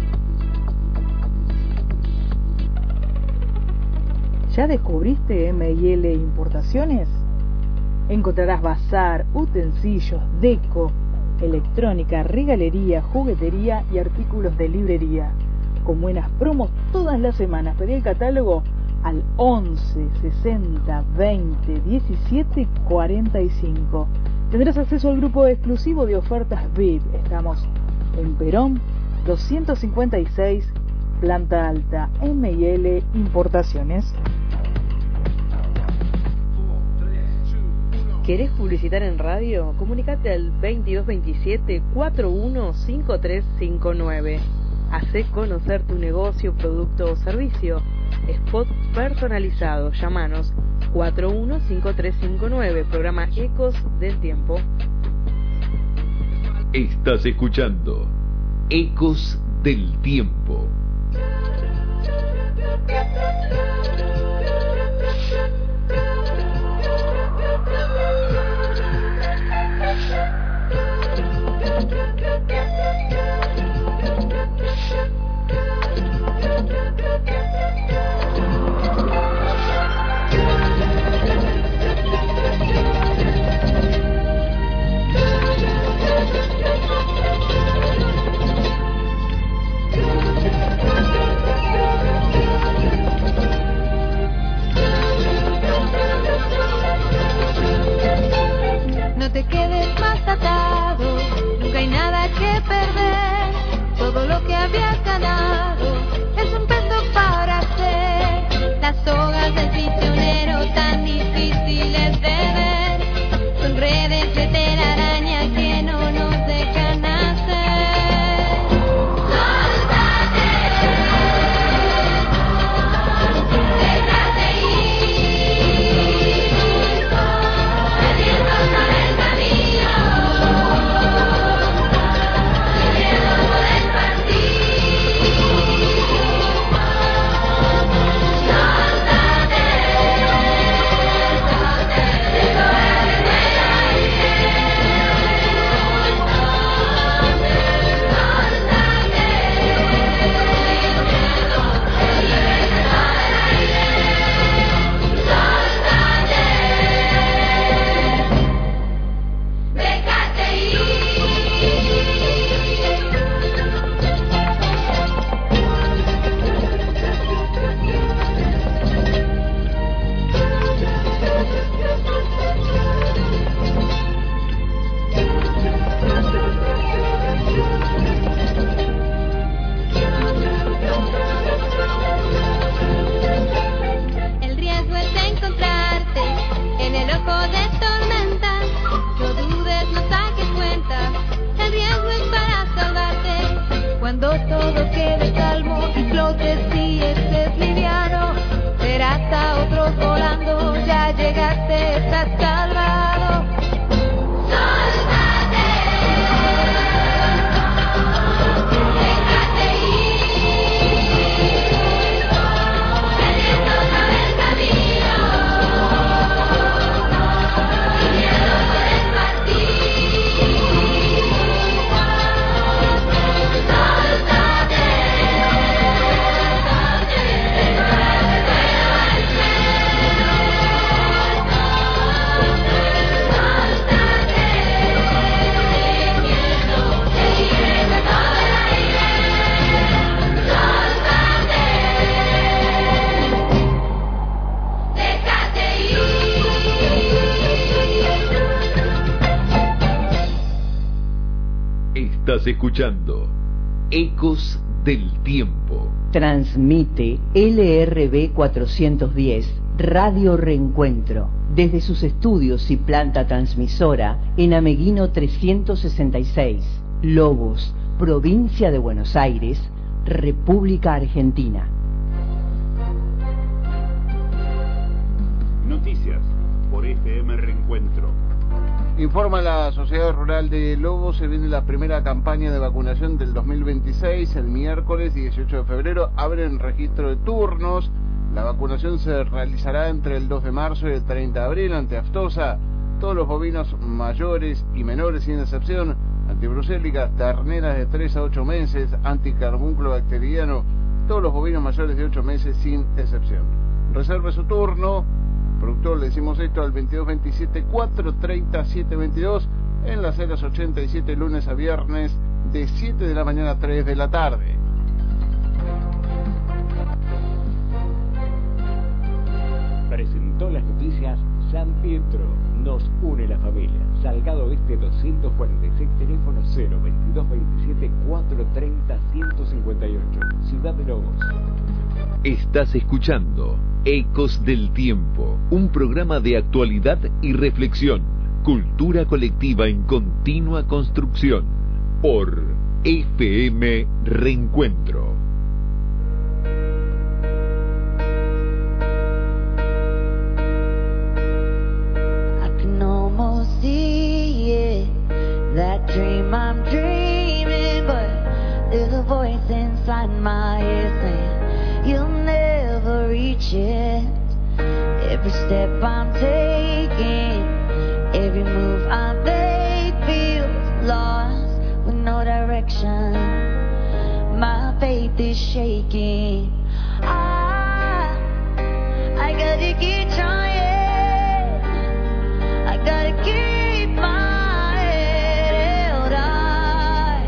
¿Ya descubriste M&L Importaciones? Encontrarás bazar, utensilios, deco, electrónica, regalería, juguetería y artículos de librería. Con buenas promos todas las semanas. Pedí el catálogo al 11 60 20 17 45. Tendrás acceso al grupo exclusivo de ofertas VIP. Estamos en Perón 256, planta alta. M&L Importaciones. ¿Querés publicitar en radio? Comunicate al 2227 415359. Hacé conocer tu negocio, producto o servicio. Spot personalizado. Llámanos 415359. Programa Ecos del Tiempo. Estás escuchando Ecos del Tiempo. No te quedes más atado, nunca hay nada que perder. Todo lo que habías ganado es un peso para hacer. Las sogas del prisionero tan difíciles de ver son redes de telaraña que no nos dejan hacer. ¡Sóltate! ¡Déjate ir! ¡Perdiendo por el camino! ¡Viviendo por el partido! Estás escuchando Ecos del Tiempo. Transmite LRB 410, Radio Reencuentro, desde sus estudios y planta transmisora en Ameguino 366, Lobos, provincia de Buenos Aires, República Argentina. Noticias por FM Reencuentro. Informa la Sociedad Rural de Lobos, se viene la primera campaña de vacunación del 2026. El miércoles 18 de febrero abren registro de turnos. La vacunación se realizará entre el 2 de marzo y el 30 de abril ante aftosa. Todos los bovinos mayores y menores sin excepción, antibrucélicas, terneras de 3 a 8 meses, anticarbúnculo bacteriano, todos los bovinos mayores de 8 meses sin excepción. Reserve su turno. Productor, le decimos esto al 2227 430 722 en las ceras 87, lunes a viernes de 7 de la mañana a 3 de la tarde. Presentó las noticias San Pietro. Nos une la familia. Salgado Este 246, teléfono 02227 430 158, Ciudad de Lobos. Estás escuchando Ecos del Tiempo, un programa de actualidad y reflexión, cultura colectiva en continua construcción, por FM Reencuentro. I can almost see it, that dream I'm dreaming, but there's a voice inside my head saying you'll never reach it. Every step I'm taking, every move I make feels lost with no direction. My faith is shaking. I gotta keep trying. I gotta keep my head held high.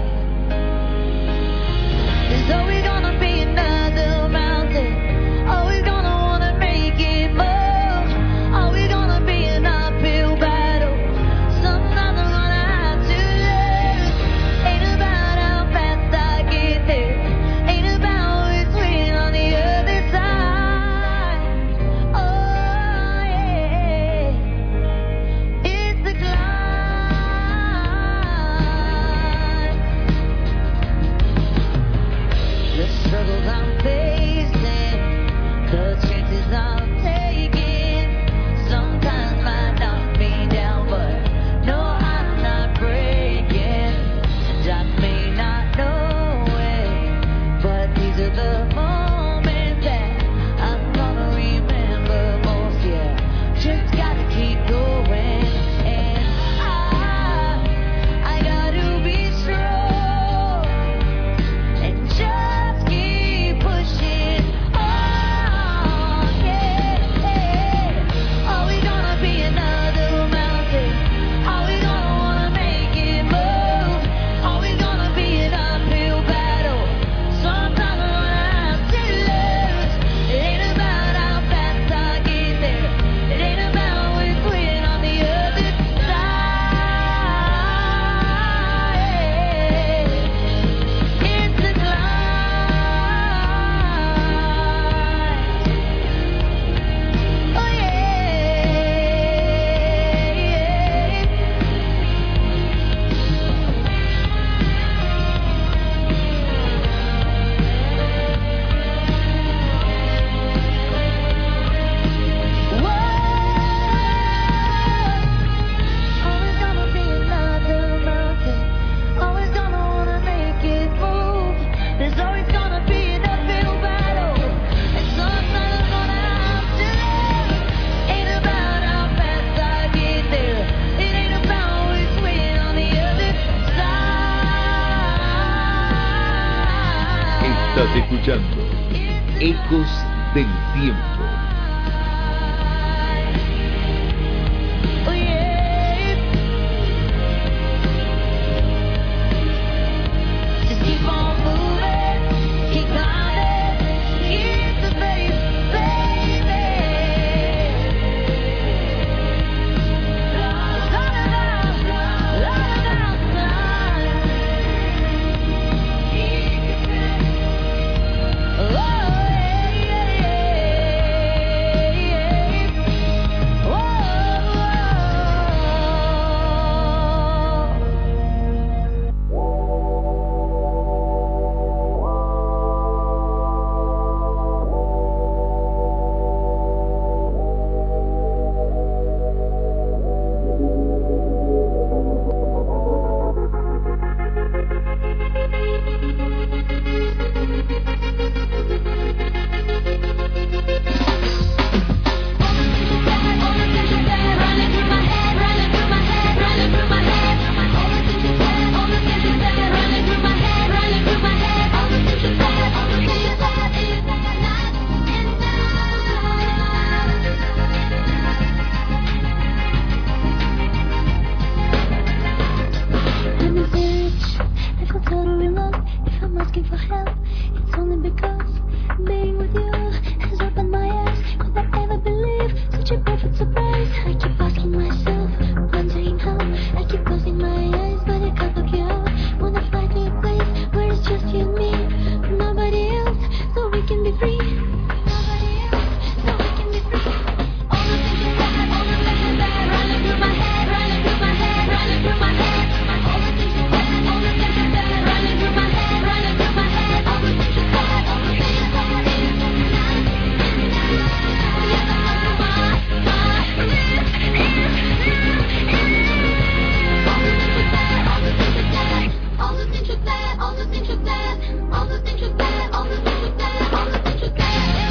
There's always gonna be another mountain. Always gonna wanna make it move. Always gonna be an uphill battle. Sometimes I'm gonna have to lose. Ain't about how fast I get there. Ain't about who's winning on the other side. Oh yeah, it's the climb. The struggles I'm facing, the chances I'm taking, sometimes might knock me down, but no, I'm not breaking. And I may not know it, but these are the moments that I'm gonna remember most. Yeah, just gotta keep going, and I gotta be strong and just keep pushing on. Yeah, always gonna be another mountain. Always gonna wanna make it move. Always gonna be an uphill battle. Sometimes I'm gonna have to lose. It ain't about how fast I get there. It ain't about who's winning on the other side. It's the climb. Oh yeah. Whoa. Always gonna be another mountain. Always gonna wanna make it move. There's always gonna be an uphill battle. And sometimes I'm gonna have to lose. Ain't about how fast I get there. It ain't about who's winning on the other side. Estás escuchando Ecos del Tiempo. Oh yeah. Just keep on moving, keep climbing, keep the faith, baby. It's all about climb. all the things you said, all the things you said, all the things you said, all the things you said.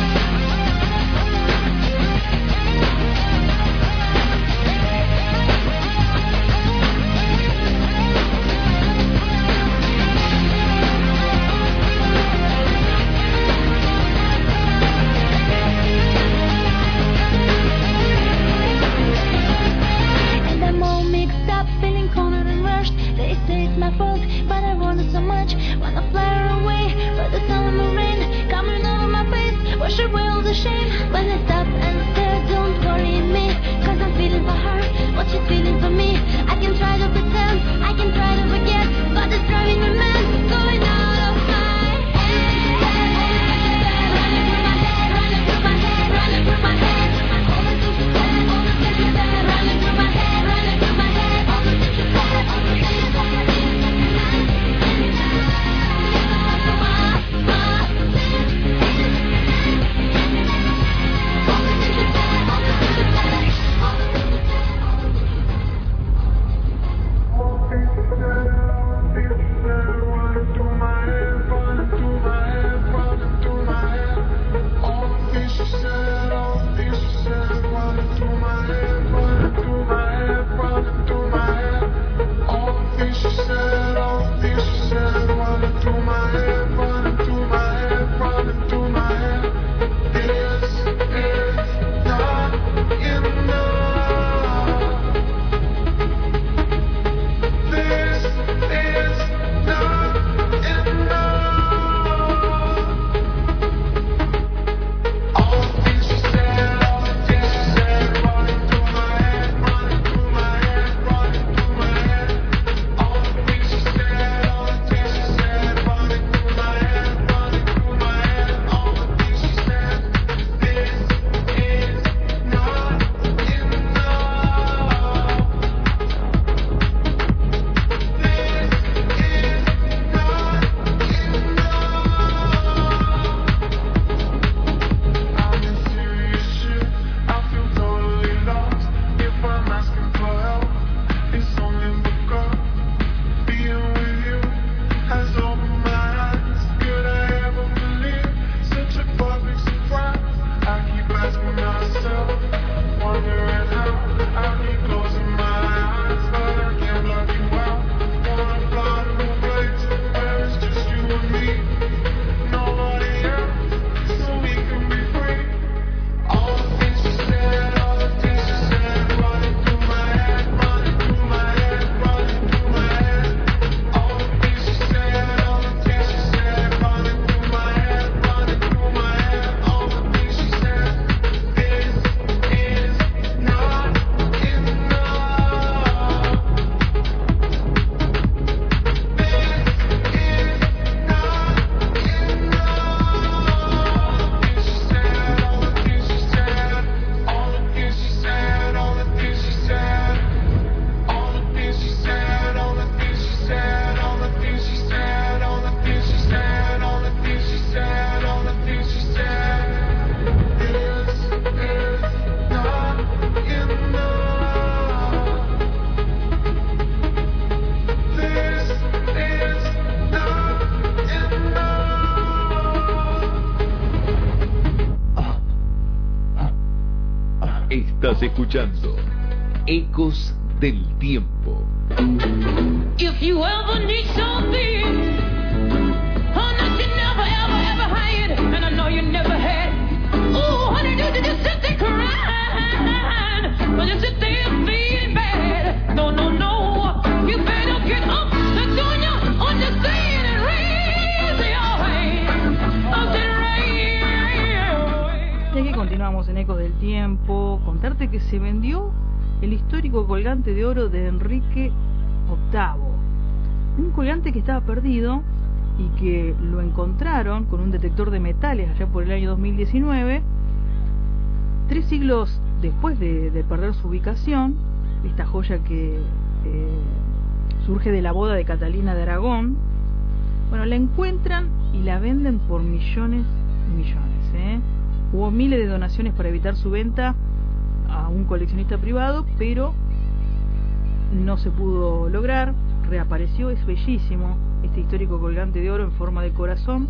Feeling cornered and rushed. They say it's my fault, but I wanted so much. Wanna fly away, but the sound of the rain coming over my face, wash away all the shame. When I stop and stare, don't worry me, cause I'm feeling for her what she's feeling for me. I can try to pretend, I can try to forget, but it's driving me mad, going out of my head. Running through my head, running through my head, running through my head. All the things you said, all the things you said, running through my head, running through my head. All the things you said, all the things you said. Estás escuchando Ecos del Tiempo. If you ever need something, honey, you never, ever, ever had, and I know you never had. Ooh, honey, you just sit there crying, but you sit there feeling bad. No, no, no, you better get up, that's on you, understand and raise your hand. Y aquí continuamos en Ecos del Tiempo. Contarte que se vendió el histórico colgante de oro de Enrique VIII, un colgante que estaba perdido y que lo encontraron con un detector de metales allá por el año 2019, 3 siglos después de perder su ubicación. Esta joya que surge de la boda de Catalina de Aragón, bueno, la encuentran y la venden por millones y millones, Hubo miles de donaciones para evitar su venta a un coleccionista privado, pero no se pudo lograr. Reapareció, es bellísimo, este histórico colgante de oro en forma de corazón,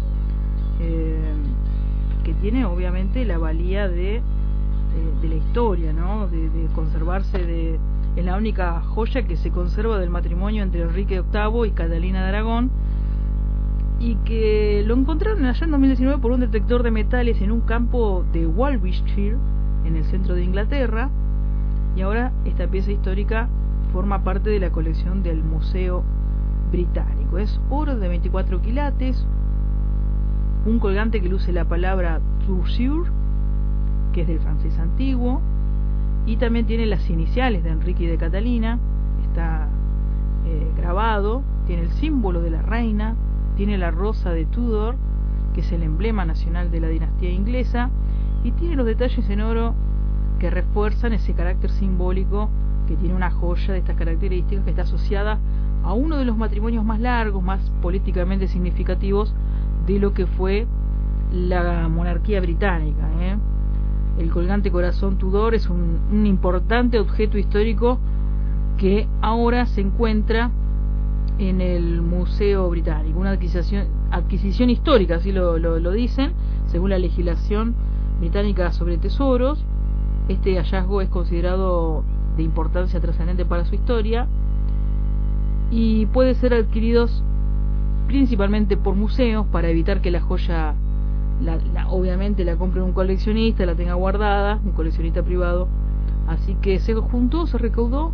que tiene obviamente la valía de la historia, ¿no? De conservarse es la única joya que se conserva del matrimonio entre Enrique VIII y Catalina de Aragón, y que lo encontraron allá en 2019 por un detector de metales en un campo de Warwickshire, en el centro de Inglaterra, y ahora esta pieza histórica forma parte de la colección del Museo Británico. Es oro de 24 quilates, un colgante que luce la palabra Troussure, que es del francés antiguo, y también tiene las iniciales de Enrique y de Catalina, está grabado, tiene el símbolo de la reina, tiene la rosa de Tudor, que es el emblema nacional de la dinastía inglesa, y tiene los detalles en oro que refuerzan ese carácter simbólico que tiene una joya de estas características, que está asociada a uno de los matrimonios más largos, más políticamente significativos de lo que fue la monarquía británica. El colgante corazón Tudor es un importante objeto histórico que ahora se encuentra en el Museo Británico, una adquisición histórica, así lo dicen, según la legislación británica sobre tesoros. Este hallazgo es considerado de importancia trascendente para su historia y puede ser adquiridos principalmente por museos para evitar que la joya obviamente la compre un coleccionista, la tenga guardada, un coleccionista privado. Así que se recaudó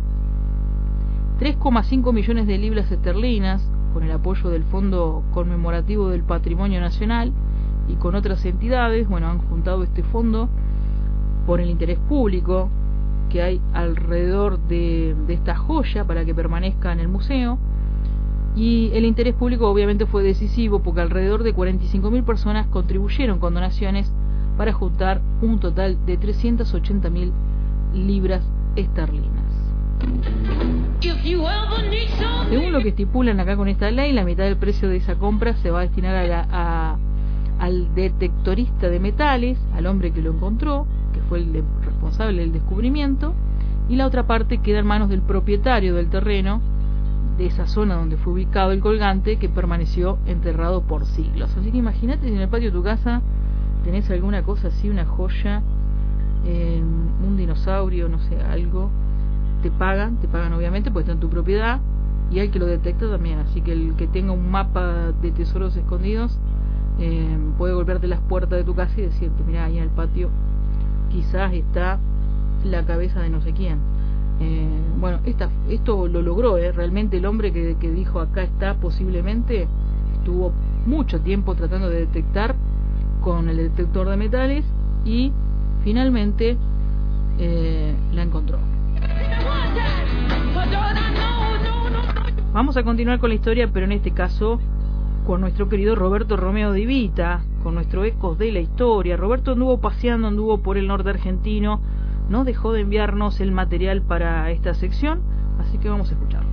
3,5 millones de libras esterlinas con el apoyo del Fondo Conmemorativo del Patrimonio Nacional y con otras entidades. Bueno, han juntado este fondo por el interés público que hay alrededor de esta joya para que permanezca en el museo, y el interés público obviamente fue decisivo porque alrededor de 45.000 personas contribuyeron con donaciones para juntar un total de 380.000 libras esterlinas. Según lo que estipulan acá con esta ley, la mitad del precio de esa compra se va a destinar al detectorista de metales, al hombre que lo encontró, que fue el responsable del descubrimiento, y la otra parte queda en manos del propietario del terreno de esa zona donde fue ubicado el colgante, que permaneció enterrado por siglos. Así que imagínate si en el patio de tu casa tenés alguna cosa así, una joya, un dinosaurio, no sé, algo, te pagan obviamente porque está en tu propiedad, y al que lo detecta también. Así que el que tenga un mapa de tesoros escondidos puede golpearte las puertas de tu casa y decirte, mirá, ahí en el patio quizás está la cabeza de no sé quién. Bueno, esto lo logró, realmente el hombre que dijo acá está posiblemente, estuvo mucho tiempo tratando de detectar con el detector de metales y finalmente la encontró. Vamos a continuar con la historia, pero en este caso con nuestro querido Roberto Romeo Di Vita, con nuestro Ecos de la Historia. Roberto anduvo por el norte argentino, no dejó de enviarnos el material para esta sección, así que vamos a escucharlo.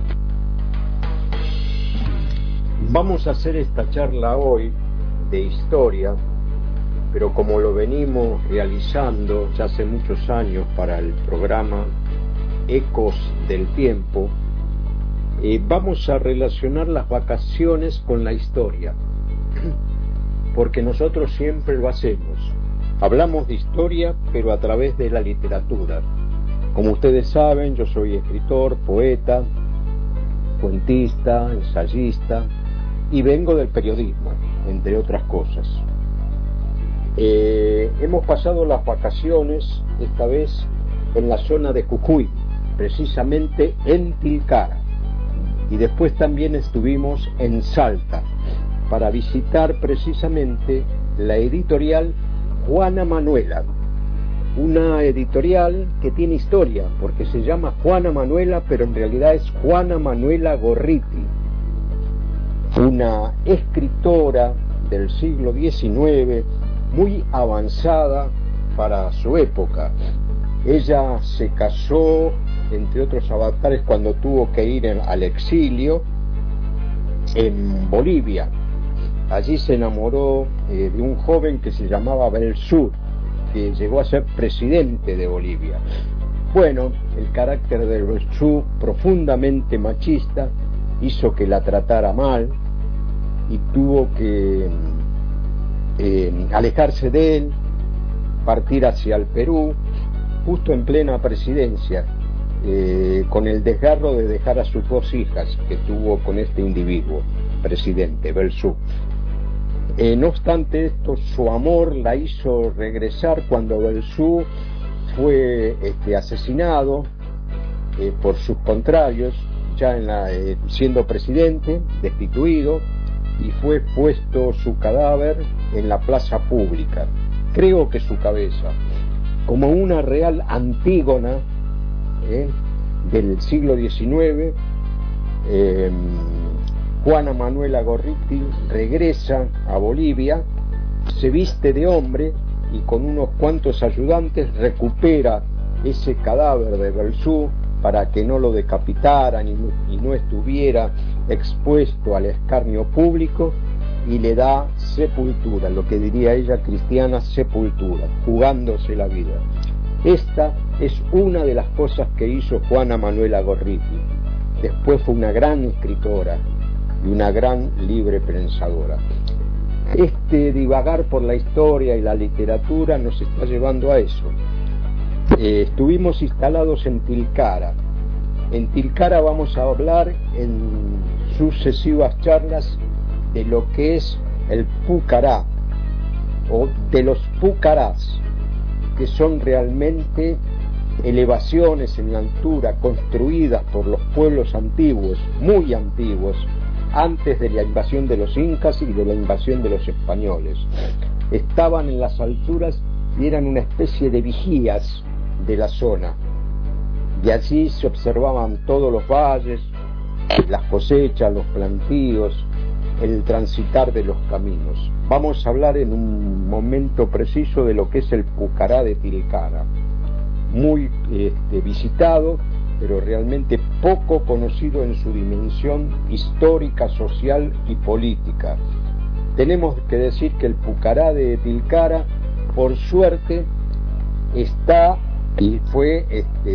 Vamos a hacer esta charla hoy de historia, pero como lo venimos realizando ya hace muchos años para el programa Ecos del Tiempo, vamos a relacionar las vacaciones con la historia, porque nosotros siempre lo hacemos. Hablamos de historia, pero a través de la literatura. Como ustedes saben, yo soy escritor, poeta, cuentista, ensayista, y vengo del periodismo, entre otras cosas. Hemos pasado las vacaciones, esta vez en la zona de Jujuy, precisamente en Tilcara, y después también estuvimos en Salta, para visitar precisamente la editorial Juana Manuela, una editorial que tiene historia, porque se llama Juana Manuela, pero en realidad es Juana Manuela Gorriti, una escritora del siglo XIX, muy avanzada para su época. Ella se casó, entre otros avatares, cuando tuvo que ir al exilio en Bolivia. Allí se enamoró de un joven que se llamaba Belsuur, que llegó a ser presidente de Bolivia. Bueno, el carácter de Belsuur, profundamente machista, hizo que la tratara mal, y tuvo que alejarse de él, partir hacia el Perú, justo en plena presidencia, con el desgarro de dejar a sus 2 hijas que tuvo con este individuo, presidente, Belzú. No obstante esto, su amor la hizo regresar cuando Belzú fue asesinado por sus contrarios, ya siendo presidente, destituido, y fue puesto su cadáver en la plaza pública, creo que su cabeza, como una real Antígona del siglo XIX. Juana Manuela Gorriti regresa a Bolivia, se viste de hombre y con unos cuantos ayudantes recupera ese cadáver de Belzú para que no lo decapitaran y no estuviera expuesto al escarnio público, y le da sepultura, lo que diría ella, cristiana sepultura, jugándose la vida. Esta es una de las cosas que hizo Juana Manuela Gorriti. Después fue una gran escritora y una gran libre pensadora. Este divagar por la historia y la literatura nos está llevando a eso. Estuvimos instalados en Tilcara. En Tilcara vamos a hablar en sucesivas charlas de lo que es el Pucará, o de los Pucarás, que son realmente elevaciones en la altura construidas por los pueblos antiguos, muy antiguos, antes de la invasión de los incas y de la invasión de los españoles. Estaban en las alturas y eran una especie de vigías de la zona. De allí se observaban todos los valles, las cosechas, los plantíos, el transitar de los caminos. Vamos a hablar en un momento preciso de lo que es el Pucará de Tilcara, muy visitado, pero realmente poco conocido en su dimensión histórica, social y política. Tenemos que decir que el Pucará de Tilcara, por suerte, está y fue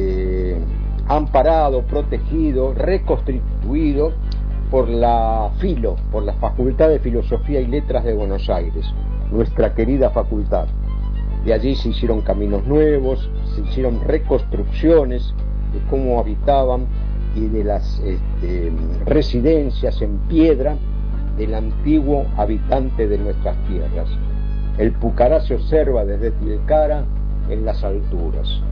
amparado, protegido, reconstituido por la Facultad de Filosofía y Letras de Buenos Aires, nuestra querida facultad. De allí se hicieron caminos nuevos, se hicieron reconstrucciones de cómo habitaban y de las residencias en piedra del antiguo habitante de nuestras tierras. El Pucará se observa desde Tilcara en las alturas.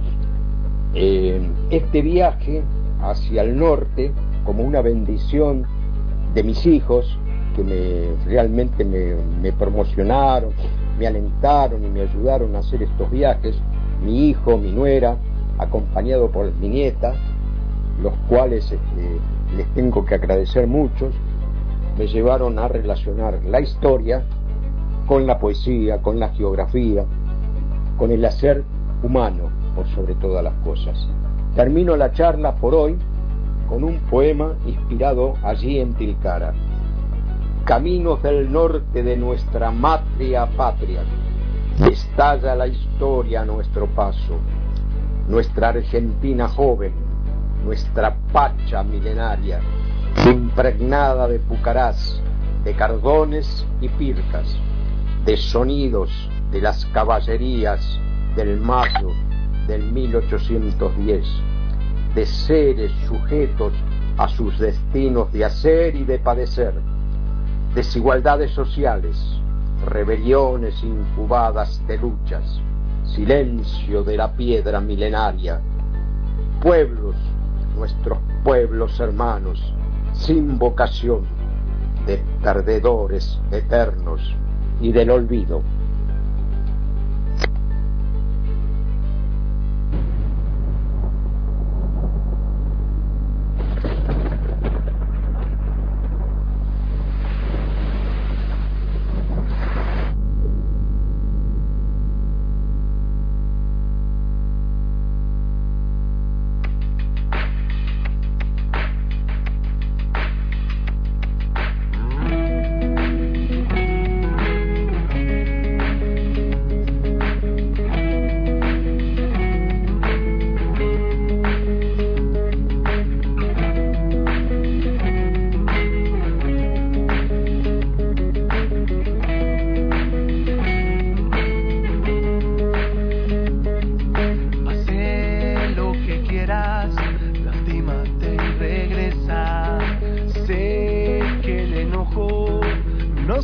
Este viaje hacia el norte, como una bendición de mis hijos, que realmente me promocionaron, me alentaron y me ayudaron a hacer estos viajes, mi hijo, mi nuera, acompañado por mi nieta, los cuales les tengo que agradecer mucho, me llevaron a relacionar la historia con la poesía, con la geografía, con el hacer humano, por sobre todas las cosas. Termino la charla por hoy con un poema inspirado allí en Tilcara. Caminos del norte de nuestra matria patria, estalla la historia a nuestro paso, nuestra Argentina joven, nuestra Pacha milenaria, impregnada de pucarás, de cardones y pircas, de sonidos de las caballerías del mayo del 1810, de seres sujetos a sus destinos de hacer y de padecer, desigualdades sociales, rebeliones incubadas de luchas, silencio de la piedra milenaria, pueblos, nuestros pueblos hermanos, sin vocación, de perdedores eternos y del olvido.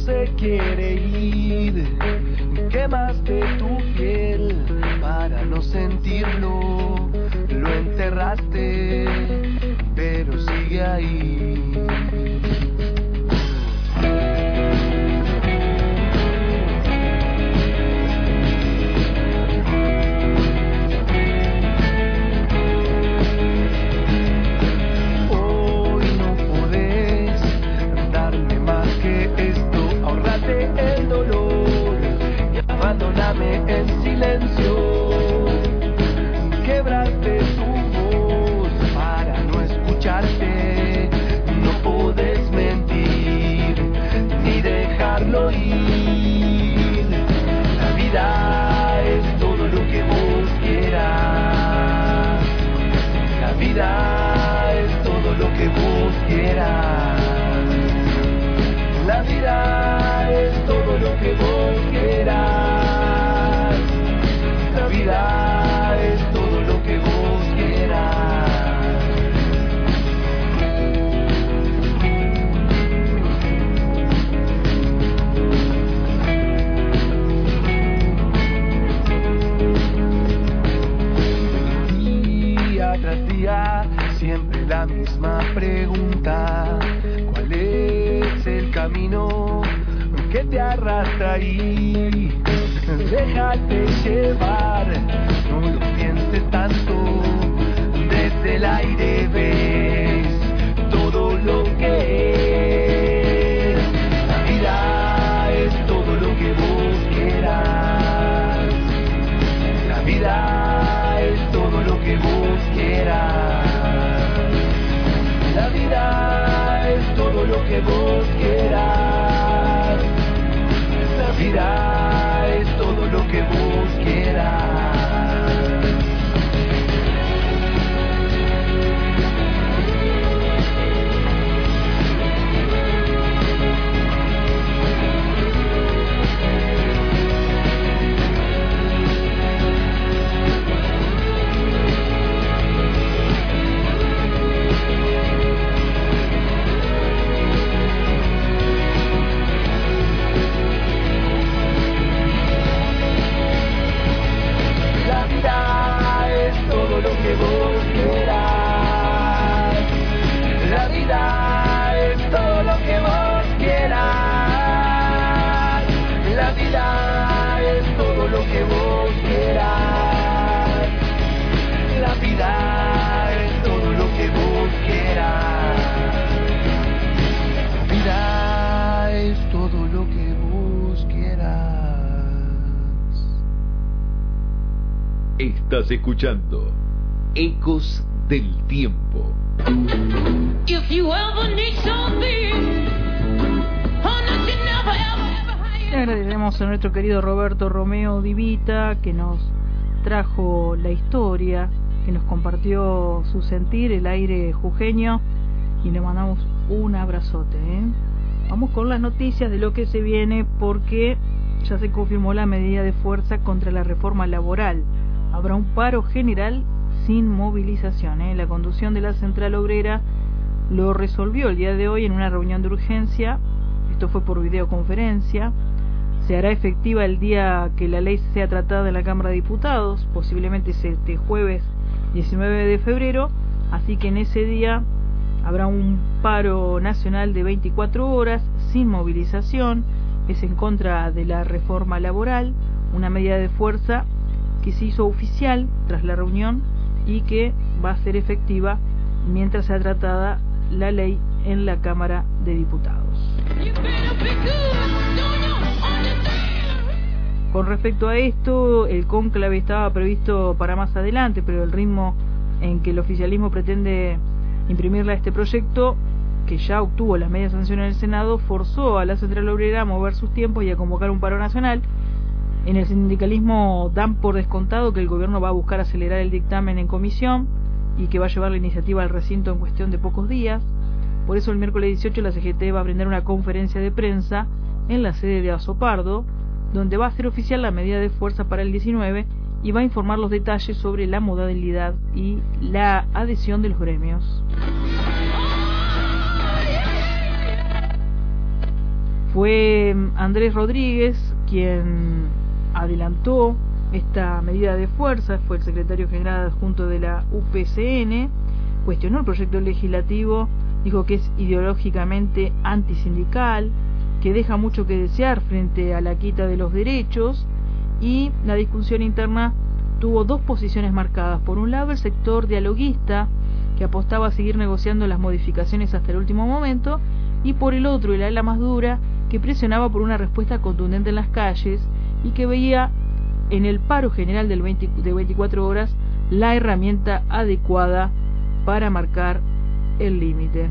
se quiere ir. Quemaste tu piel para no sentirlo. Lo enterraste, pero sigue ahí. El dolor y abandóname en silencio. Quebraste tu voz para no escucharte. No podés mentir ni dejarlo ir. La vida es todo lo que vos quieras. La vida es todo lo que vos quieras. La vida es todo lo que vos quieras. La vida es todo lo que vos quieras. Día tras día, siempre la misma pregunta. ¿Cuál es el camino que te arrastra ahí? Déjate llevar, no lo pienses tanto. Desde el aire ves todo lo que es. La vida es todo lo que vos quieras. La vida es todo lo que vos quieras. La vida es todo lo que vos quieras. La vida es todo lo que vos quieras. Todo lo que vos quieras. La vida es todo lo que vos quieras. La vida es todo lo que vos quieras. La vida es todo lo que vos quieras. La vida es todo lo que vos quieras. Estás escuchando Ecos del Tiempo. If you ever need something, Le agradecemos a nuestro querido Roberto Romeo Di Vita, que nos trajo la historia, que nos compartió su sentir, el aire jujeño, y le mandamos un abrazote, ¿eh? Vamos con las noticias de lo que se viene, porque ya se confirmó la medida de fuerza contra la reforma laboral. Habrá un paro general sin movilización, ¿eh? La conducción de la Central Obrera lo resolvió el día de hoy en una reunión de urgencia. Esto fue por videoconferencia. Se hará efectiva el día que la ley sea tratada en la Cámara de Diputados, posiblemente este jueves 19 de febrero, así que en ese día habrá un paro nacional de 24 horas sin movilización. Es en contra de la reforma laboral, una medida de fuerza que se hizo oficial tras la reunión y que va a ser efectiva mientras sea tratada la ley en la Cámara de Diputados. Con respecto a esto, el cónclave estaba previsto para más adelante, pero el ritmo en que el oficialismo pretende imprimirle a este proyecto, que ya obtuvo las medias sanciones en el Senado, forzó a la Central Obrera a mover sus tiempos y a convocar un paro nacional. En el sindicalismo dan por descontado que el gobierno va a buscar acelerar el dictamen en comisión y que va a llevar la iniciativa al recinto en cuestión de pocos días. Por eso el miércoles 18 la CGT va a brindar una conferencia de prensa en la sede de Azopardo, donde va a ser oficial la medida de fuerza para el 19 y va a informar los detalles sobre la modalidad y la adhesión de los gremios. Fue Andrés Rodríguez quien adelantó esta medida de fuerza, fue el secretario general adjunto de la UPCN, cuestionó el proyecto legislativo, dijo que es ideológicamente antisindical, que deja mucho que desear frente a la quita de los derechos, y la discusión interna tuvo dos posiciones marcadas. Por un lado, el sector dialoguista, que apostaba a seguir negociando las modificaciones hasta el último momento, y por el otro, el ala más dura, que presionaba por una respuesta contundente en las calles y que veía en el paro general de 24 horas la herramienta adecuada para marcar el límite.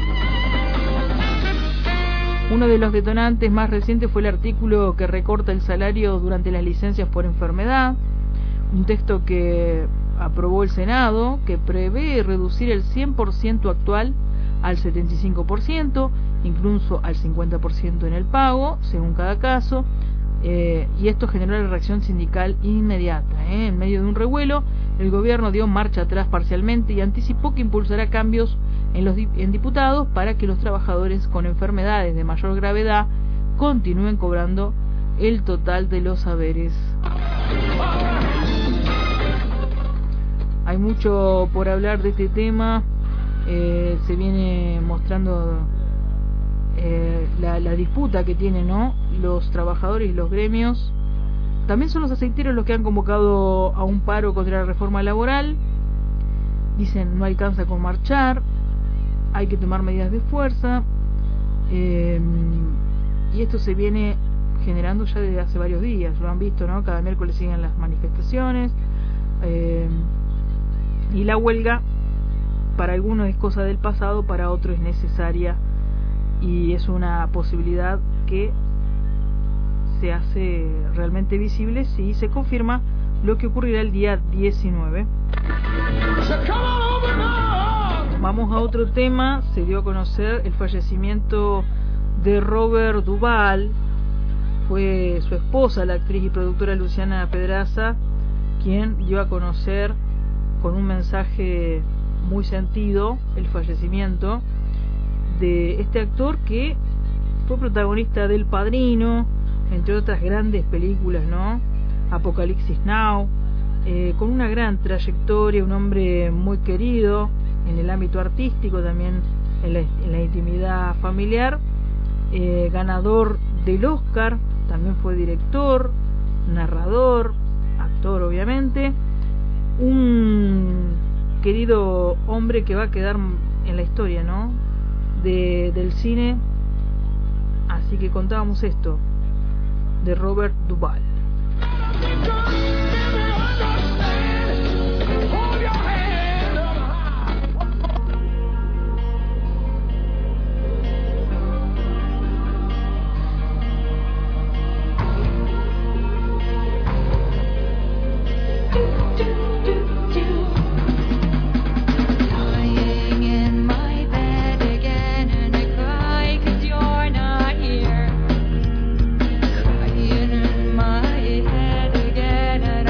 Uno de los detonantes más recientes fue el artículo que recorta el salario durante las licencias por enfermedad, un texto que aprobó el Senado, que prevé reducir el 100% actual al 75%, incluso al 50% en el pago, según cada caso, y esto generó la reacción sindical inmediata. En medio de un revuelo, el gobierno dio marcha atrás parcialmente y anticipó que impulsará cambios en diputados para que los trabajadores con enfermedades de mayor gravedad continúen cobrando el total de los haberes. Hay mucho por hablar de este tema. Se viene mostrando la disputa que tienen, ¿no?, los trabajadores y los gremios. También son los aceiteros los que han convocado a un paro contra la reforma laboral. Dicen no alcanza con marchar, hay que tomar medidas de fuerza, y esto se viene generando ya desde hace varios días. Lo han visto, ¿no? Cada miércoles siguen las manifestaciones, y la huelga para algunos es cosa del pasado, para otros es necesaria, y es una posibilidad que se hace realmente visible si se confirma lo que ocurrirá el día 19. Vamos a otro tema. Se dio a conocer el fallecimiento de Robert Duvall. Fue su esposa, la actriz y productora Luciana Pedraza, quien dio a conocer con un mensaje muy sentido el fallecimiento de este actor que fue protagonista del Padrino, entre otras grandes películas, ¿no? Apocalipsis Now, con una gran trayectoria, un hombre muy querido en el ámbito artístico, también en la intimidad familiar, ganador del Oscar, también fue director, narrador, actor obviamente, un querido hombre que va a quedar en la historia, ¿no?, del cine. Así que contábamos esto de Robert Duvall. Crying in my head again.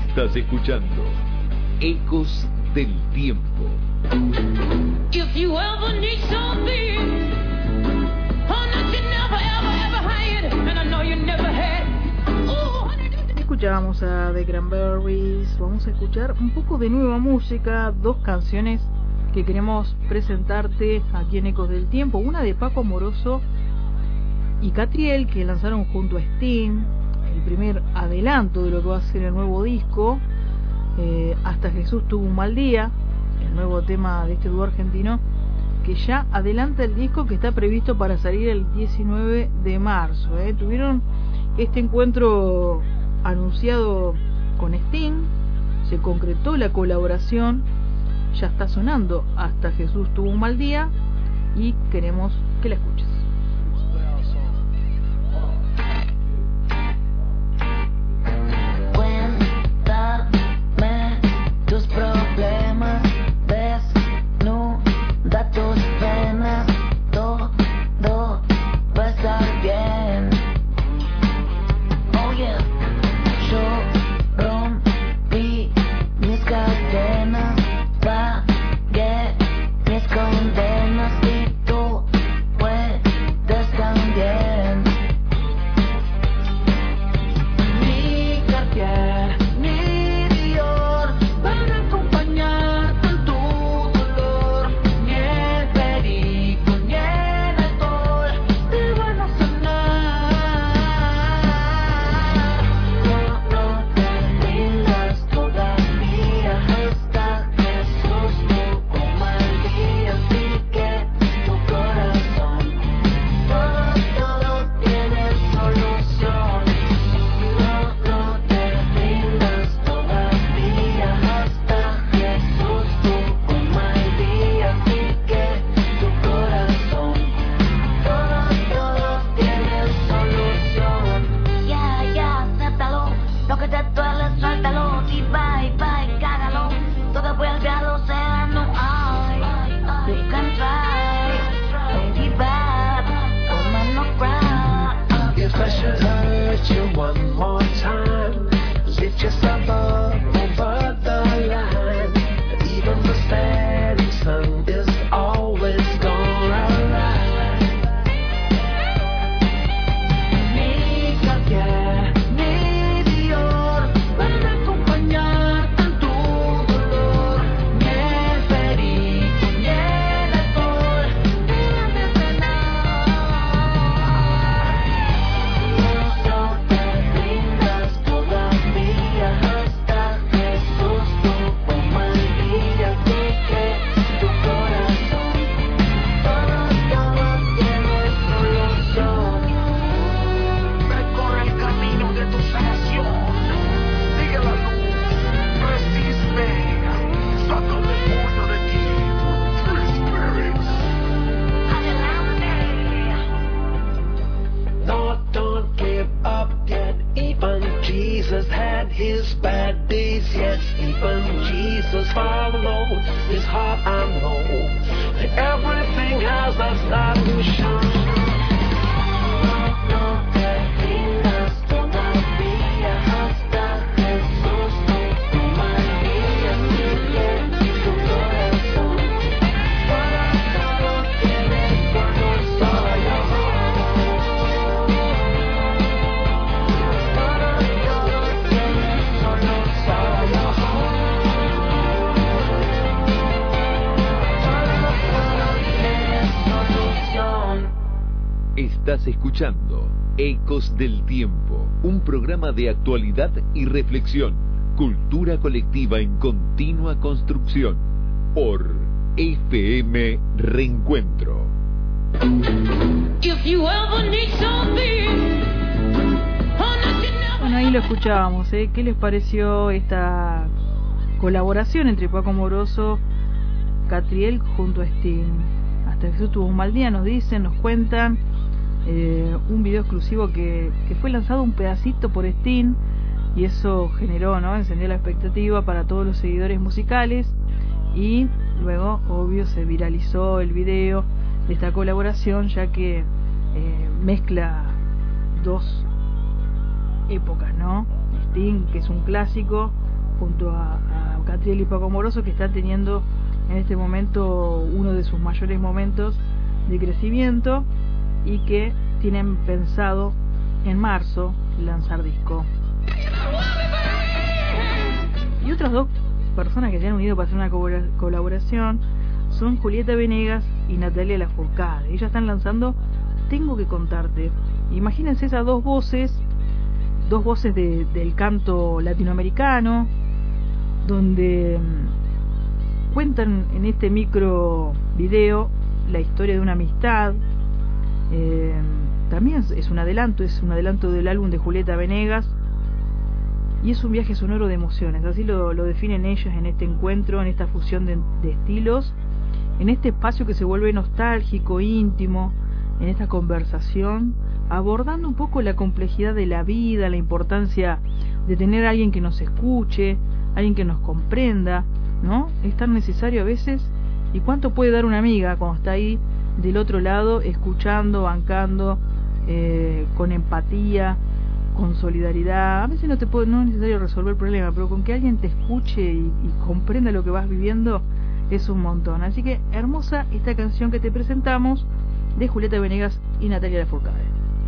Estás escuchando Ecos del Tiempo. If you ever need something, oh, nothing never, ever, ever had, and I know you never had. Escuchábamos a The Cranberries. Vamos a escuchar un poco de nueva música, dos canciones que queremos presentarte aquí en Ecos del Tiempo. Una de Paco Amoroso y Catriel, que lanzaron junto a Sting el primer adelanto de lo que va a ser el nuevo disco, Hasta Jesús tuvo un mal día, el nuevo tema de este dúo argentino, que ya adelanta el disco que está previsto para salir el 19 de marzo. Tuvieron este encuentro anunciado con Sting, se concretó la colaboración, ya está sonando Hasta Jesús tuvo un mal día y queremos que la escuches. Cuéntame tus problemas, desnuda tus penas, todo va a estar bien. Oh yeah. Yo rompí mis cadenas, pagué mis condenas y tú puedes también. Mi Cartier, mi Dior van a acompañarte en tu dolor. Ni el perico ni el alcohol te van a sanar. No te rindas todavía, hasta Jesús tuvo un mal día. Así que tu corazón, todo tiene solución. No te rindas todavía, hasta Jesús tuvo un mal día. Así que tu corazón, todo tiene solución. Ya, acéptalo. Lo que te duele, suéltalo. Y bye, cágalo. Todo vuelve al océano. You can try. Don't give up. Woman, no cry. If I should hurt you one more time, lift yourself up over the line. Even the setting sun is always gonna rise. Mi Cartier, mi Dior van a acompañarte en tu dolor. Ni el perico ni el alcohol te van a sanar. No te rindas todavía, hasta Jesús tuvo un mal día. Así que tu corazón, todo tiene solución. Recorre el camino de tu sanación. Sigue la luz. Resiste. Saca el demonio de ti. Free spirits. No, don't give up yet. Even Jesus had his bad days. Yes, even Jesus followed his heart, I know. Everything has a solution. No te rindas todavía, hasta Jesús tuvo un mal día. Así que tu corazón, todo tiene solución. Todo tiene solución. Estás escuchando Ecos del Tiempo, un programa de actualidad y reflexión, cultura colectiva en continua construcción, por FM Reencuentro. If you ever need something, oh, nothing never. Bueno, ahí lo escuchábamos, ¿Qué les pareció esta colaboración entre Paco Amoroso, Catriel junto a Sting? Hasta Jesús tuvo un mal día, nos dicen, nos cuentan. Un video exclusivo que fue lanzado un pedacito por Sting y eso generó, ¿no? Encendió la expectativa para todos los seguidores musicales y luego, obvio, se viralizó el video de esta colaboración, ya que mezcla dos épocas, ¿no? Sting, que es un clásico, junto a Catriel y Paco Moroso, que están teniendo en este momento uno de sus mayores momentos de crecimiento y que tienen pensado en marzo lanzar disco. Y otras dos personas que se han unido para hacer una colaboración son Julieta Venegas y Natalia Lafourcade. Ellas están lanzando Tengo que contarte. Imagínense esas dos voces del canto latinoamericano, donde cuentan en este micro video la historia de una amistad. También es un adelanto del álbum de Julieta Venegas, y es un viaje sonoro de emociones, así lo definen ellas en este encuentro, en esta fusión de estilos, en este espacio que se vuelve nostálgico, íntimo, en esta conversación, abordando un poco la complejidad de la vida, la importancia de tener a alguien que nos escuche, alguien que nos comprenda, ¿no? Es tan necesario a veces, y cuánto puede dar una amiga cuando está ahí del otro lado, escuchando, bancando, con empatía, con solidaridad. A veces no es necesario resolver el problema, pero con que alguien te escuche y comprenda lo que vas viviendo es un montón. Así que hermosa esta canción que te presentamos de Julieta Venegas y Natalia Lafourcade.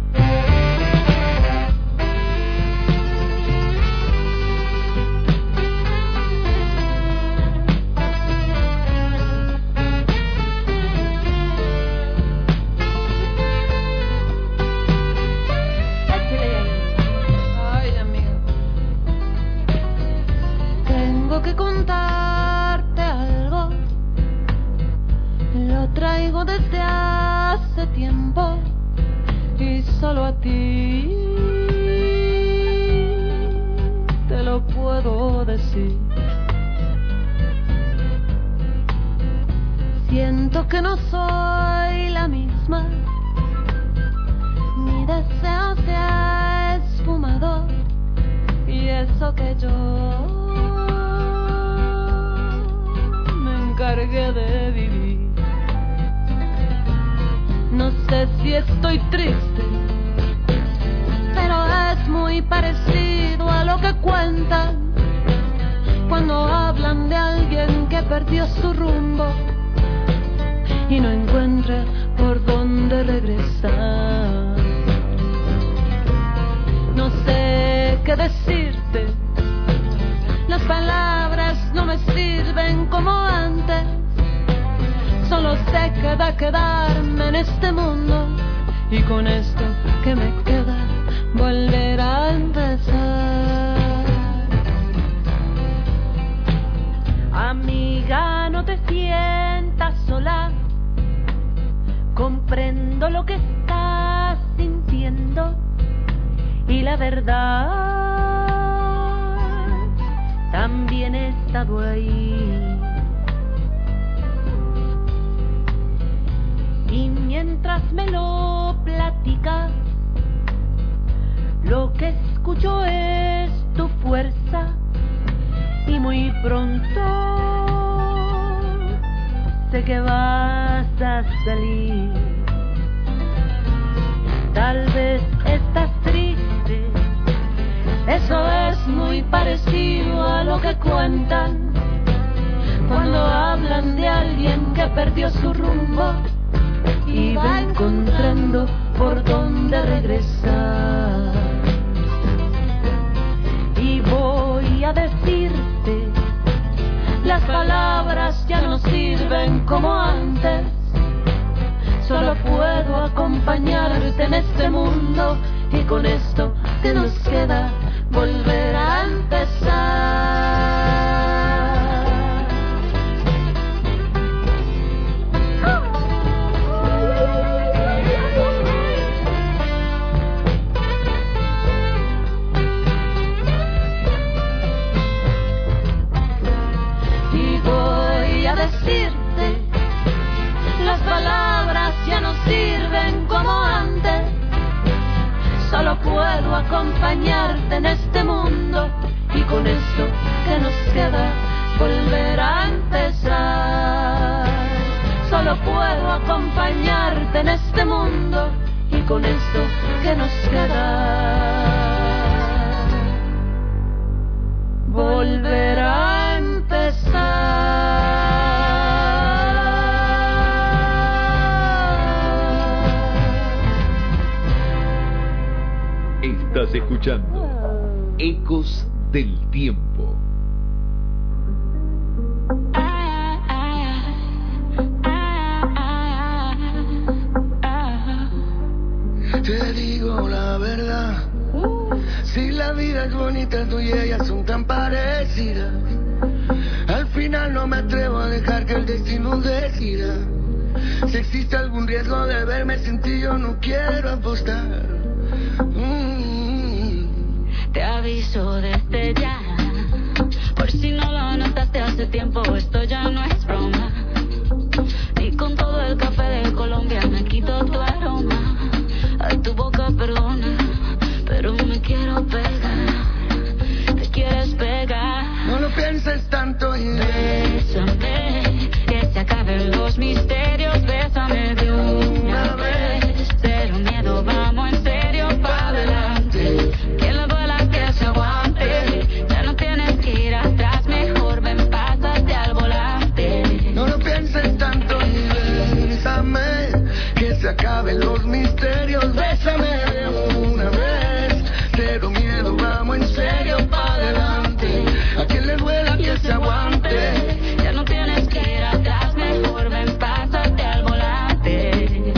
Que contarte algo, lo traigo desde hace tiempo y solo a ti te lo puedo decir. Siento que no soy la misma, mi deseo se ha esfumado, y eso que yo encargué de vivir. No sé si estoy triste, pero es muy parecido a lo que cuentan cuando hablan de alguien que perdió su rumbo y no encuentra por dónde regresar. No sé qué decirte, las palabras no me sirven como antes. Solo sé que da quedarme en este mundo, y con esto que me queda volver a empezar. Amiga, no te sientas sola, comprendo lo que estás sintiendo, y la verdad también he estado ahí. Y mientras me lo platicas, lo que escucho es tu fuerza, y muy pronto sé que vas a salir. Tal vez estás triste, eso es muy parecido a lo que cuentan cuando hablan de alguien que perdió su rumbo y va encontrando por dónde regresar. Y voy a decirte, las palabras ya no sirven como antes. Solo puedo acompañarte en este mundo, y con esto que nos queda volver a empezar. Y voy a decirte, las palabras ya no sirven como antes. Solo puedo acompañarte en este mundo, y con esto que nos queda volver a empezar. Solo puedo acompañarte en este mundo, y con esto que nos queda volver Estás escuchando Ecos del Tiempo. Te digo la verdad, si la vida es bonita, tú y ella son tan parecidas. Al final no me atrevo a dejar que el destino decida. Si existe algún riesgo de verme sin ti, yo no quiero apostar. Te aviso desde ya, por si no lo notaste hace tiempo, esto ya no es broma. Y con todo el café de Colombia me quito tu aroma. A tu boca perdona, pero me quiero pegar. Te quieres pegar. No lo pienses tanto y bésame, que se acaben los misterios. Bésame de una vez, cero miedo, vamos en serio pa' adelante. Que le duela que se aguante, ya no tienes que ir atrás, mejor ven, pásate al volante. no lo pienses tanto y bésame, que se acaben los misterios. Bésame de una vez, cero miedo, vamos en serio pa' adelante. A quien le duela que se aguante, ya no tienes que ir atrás, mejor ven, pásate al volante.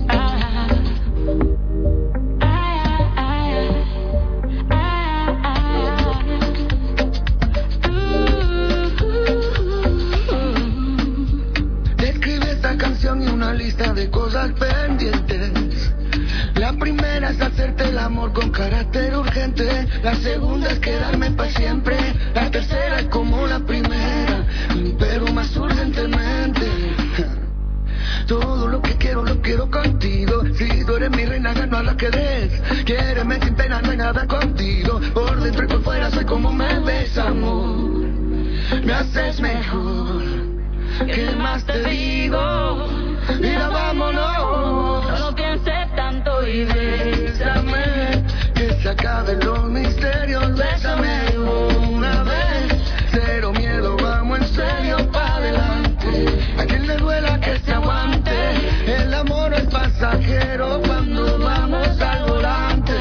Te escribí esta canción y una lista de cosas pendientes. La primera es hacerte el amor con carácter urgente. La segunda es quedarme para siempre. La tercera es como la primera, pero más urgentemente. Todo lo que quiero, lo quiero contigo. Si tú eres mi reina, gano a la que des. Quiéreme sin pena, no hay nada contigo. Por dentro y por fuera soy como me ves, amor. Me haces mejor. ¿Qué más te digo? Mira, vámonos. No lo pienses tanto y bésame, que se acaben los misterios. Bésame una vez, cero miedo, vamos en serio pa' adelante. A quien le duela que se aguante, el amor es pasajero cuando vamos al volante.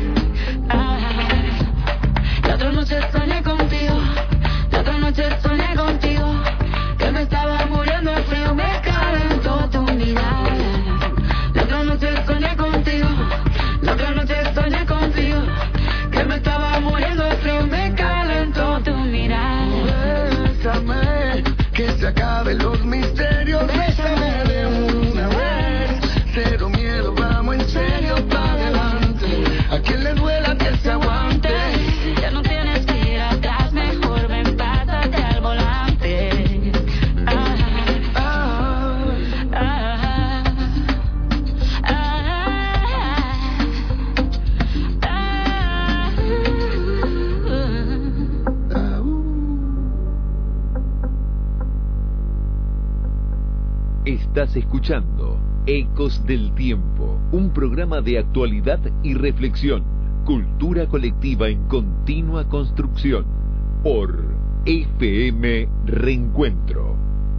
La otra noche soñé contigo, la otra noche soñé contigo, que me estaba muriendo de frío, me calentó tu mirada. La otra noche soñé contigo, la otra noche soñé contigo, que me estaba muriendo de frío, me calentó tu mirada. Bésame, que se acaben los misterios. Bésame de una vez, cero miedo, vamos en serio pa' adelante. A quien le duela que se aguante, ya no tienes que ir atrás, mejor ven, pásate al volante. Estás escuchando Ecos del Tiempo, un programa de actualidad y reflexión, cultura colectiva en continua construcción, por FM Reencuentro.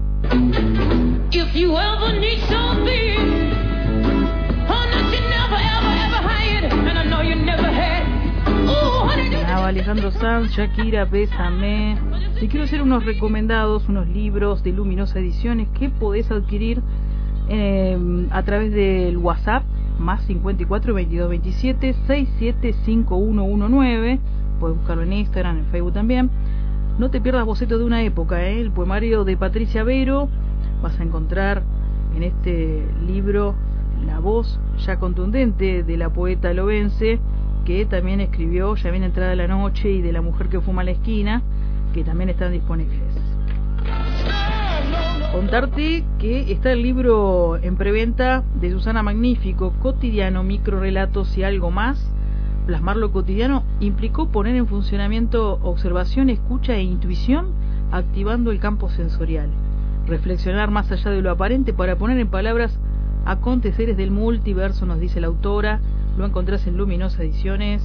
If you ever need something, oh, no, you never, ever, ever had, and I know you never had. Ooh, honey, Alejandro Sanz, Shakira, Bésame. Te quiero hacer unos recomendados, unos libros de Luminosa Ediciones que podés adquirir a través del WhatsApp más 54 22 27 675119. Puedes buscarlo en Instagram, en Facebook también. No te pierdas Boceto de una época, el poemario de Patricia Vero. Vas a encontrar en este libro la voz ya contundente de la poeta lobense, que también escribió Ya viene entrada la noche y de La mujer que fuma a la esquina, que también están disponibles. Contarte que está el libro en preventa de Susana Magnífico, Cotidiano, Microrelatos y algo más. Plasmar lo cotidiano implicó poner en funcionamiento observación, escucha e intuición, activando el campo sensorial. Reflexionar más allá de lo aparente para poner en palabras aconteceres del multiverso, nos dice la autora. Lo encontrás en Luminosa Ediciones.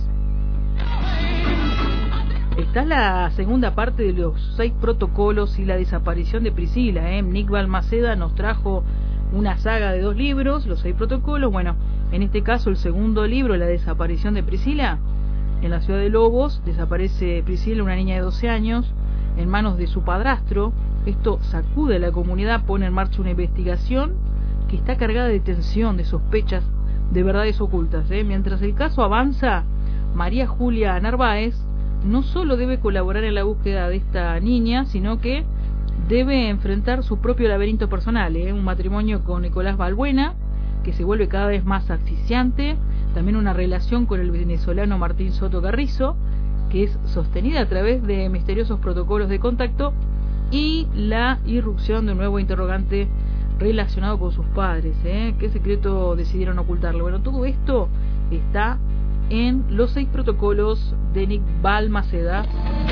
Está la segunda parte de los 6 protocolos y la desaparición de Priscila. Nick Balmaceda nos trajo una saga de 2 libros, los 6 protocolos. Bueno, en este caso el segundo libro, La desaparición de Priscila, En la ciudad de Lobos desaparece Priscila, una niña de 12 años, en manos de su padrastro. Esto sacude a la comunidad, pone en marcha una investigación que está cargada de tensión, de sospechas, de verdades ocultas. Mientras el caso avanza, María Julia Narváez no solo debe colaborar en la búsqueda de esta niña, sino que debe enfrentar su propio laberinto personal, un matrimonio con Nicolás Balbuena, que se vuelve cada vez más asfixiante, también una relación con el venezolano Martín Soto Carrizo, que es sostenida a través de misteriosos protocolos de contacto, y la irrupción de un nuevo interrogante relacionado con sus padres. ¿Qué secreto decidieron ocultarle? Bueno, todo esto está en Los 6 protocolos de Nick Balmaceda.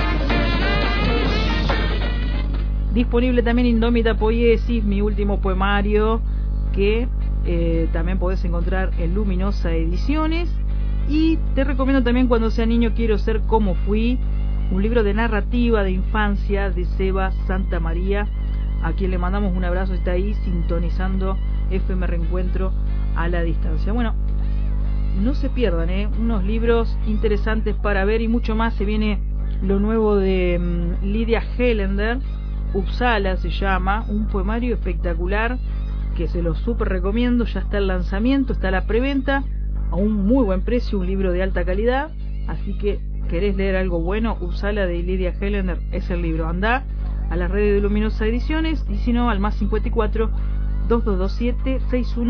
Disponible también Indómita Poiesis, mi último poemario, que también podés encontrar en Luminosa Ediciones. Y te recomiendo también Cuando sea niño quiero ser como fui, un libro de narrativa de infancia de Seba Santa María, a quien le mandamos un abrazo. Está ahí sintonizando FM Reencuentro a la distancia. Bueno, no se pierdan, unos libros interesantes para ver y mucho más. Se viene lo nuevo de Lidia Hellender, Uppsala se llama, un poemario espectacular que se lo súper recomiendo. Ya está el lanzamiento, está la preventa a un muy buen precio, un libro de alta calidad. Así que querés leer algo bueno, Uppsala de Lidia Hellender es el libro. Andá a las redes de Luminosa Ediciones, y si no al más 54 2227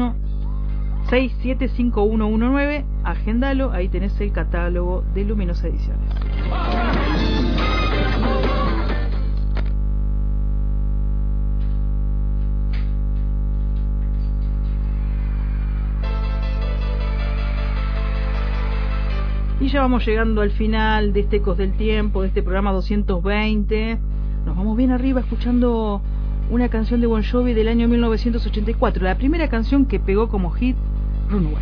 675119, agendalo, ahí tenés el catálogo de Luminosa Ediciones. Y ya vamos llegando al final de este Ecos del Tiempo, de este programa 220. Nos vamos bien arriba escuchando una canción de Bon Jovi del año 1984, la primera canción que pegó como hit, Runaway.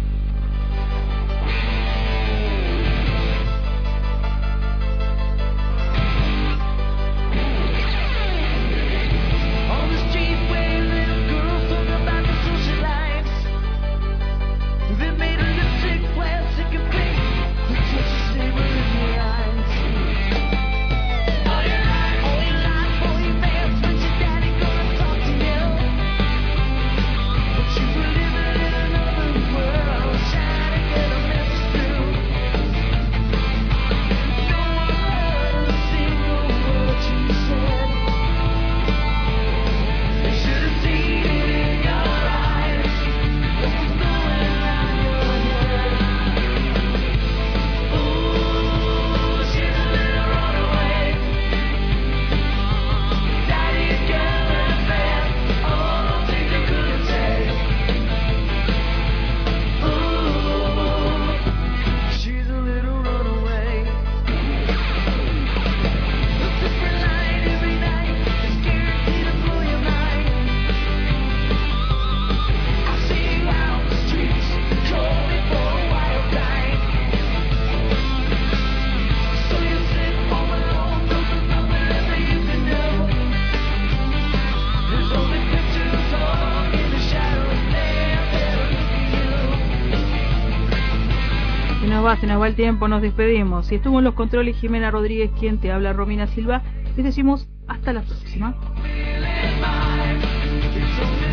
Se nos va el tiempo, nos despedimos. Si estuvo en los controles Jimena Rodríguez, quien te habla, Romina Silva, les decimos hasta la próxima.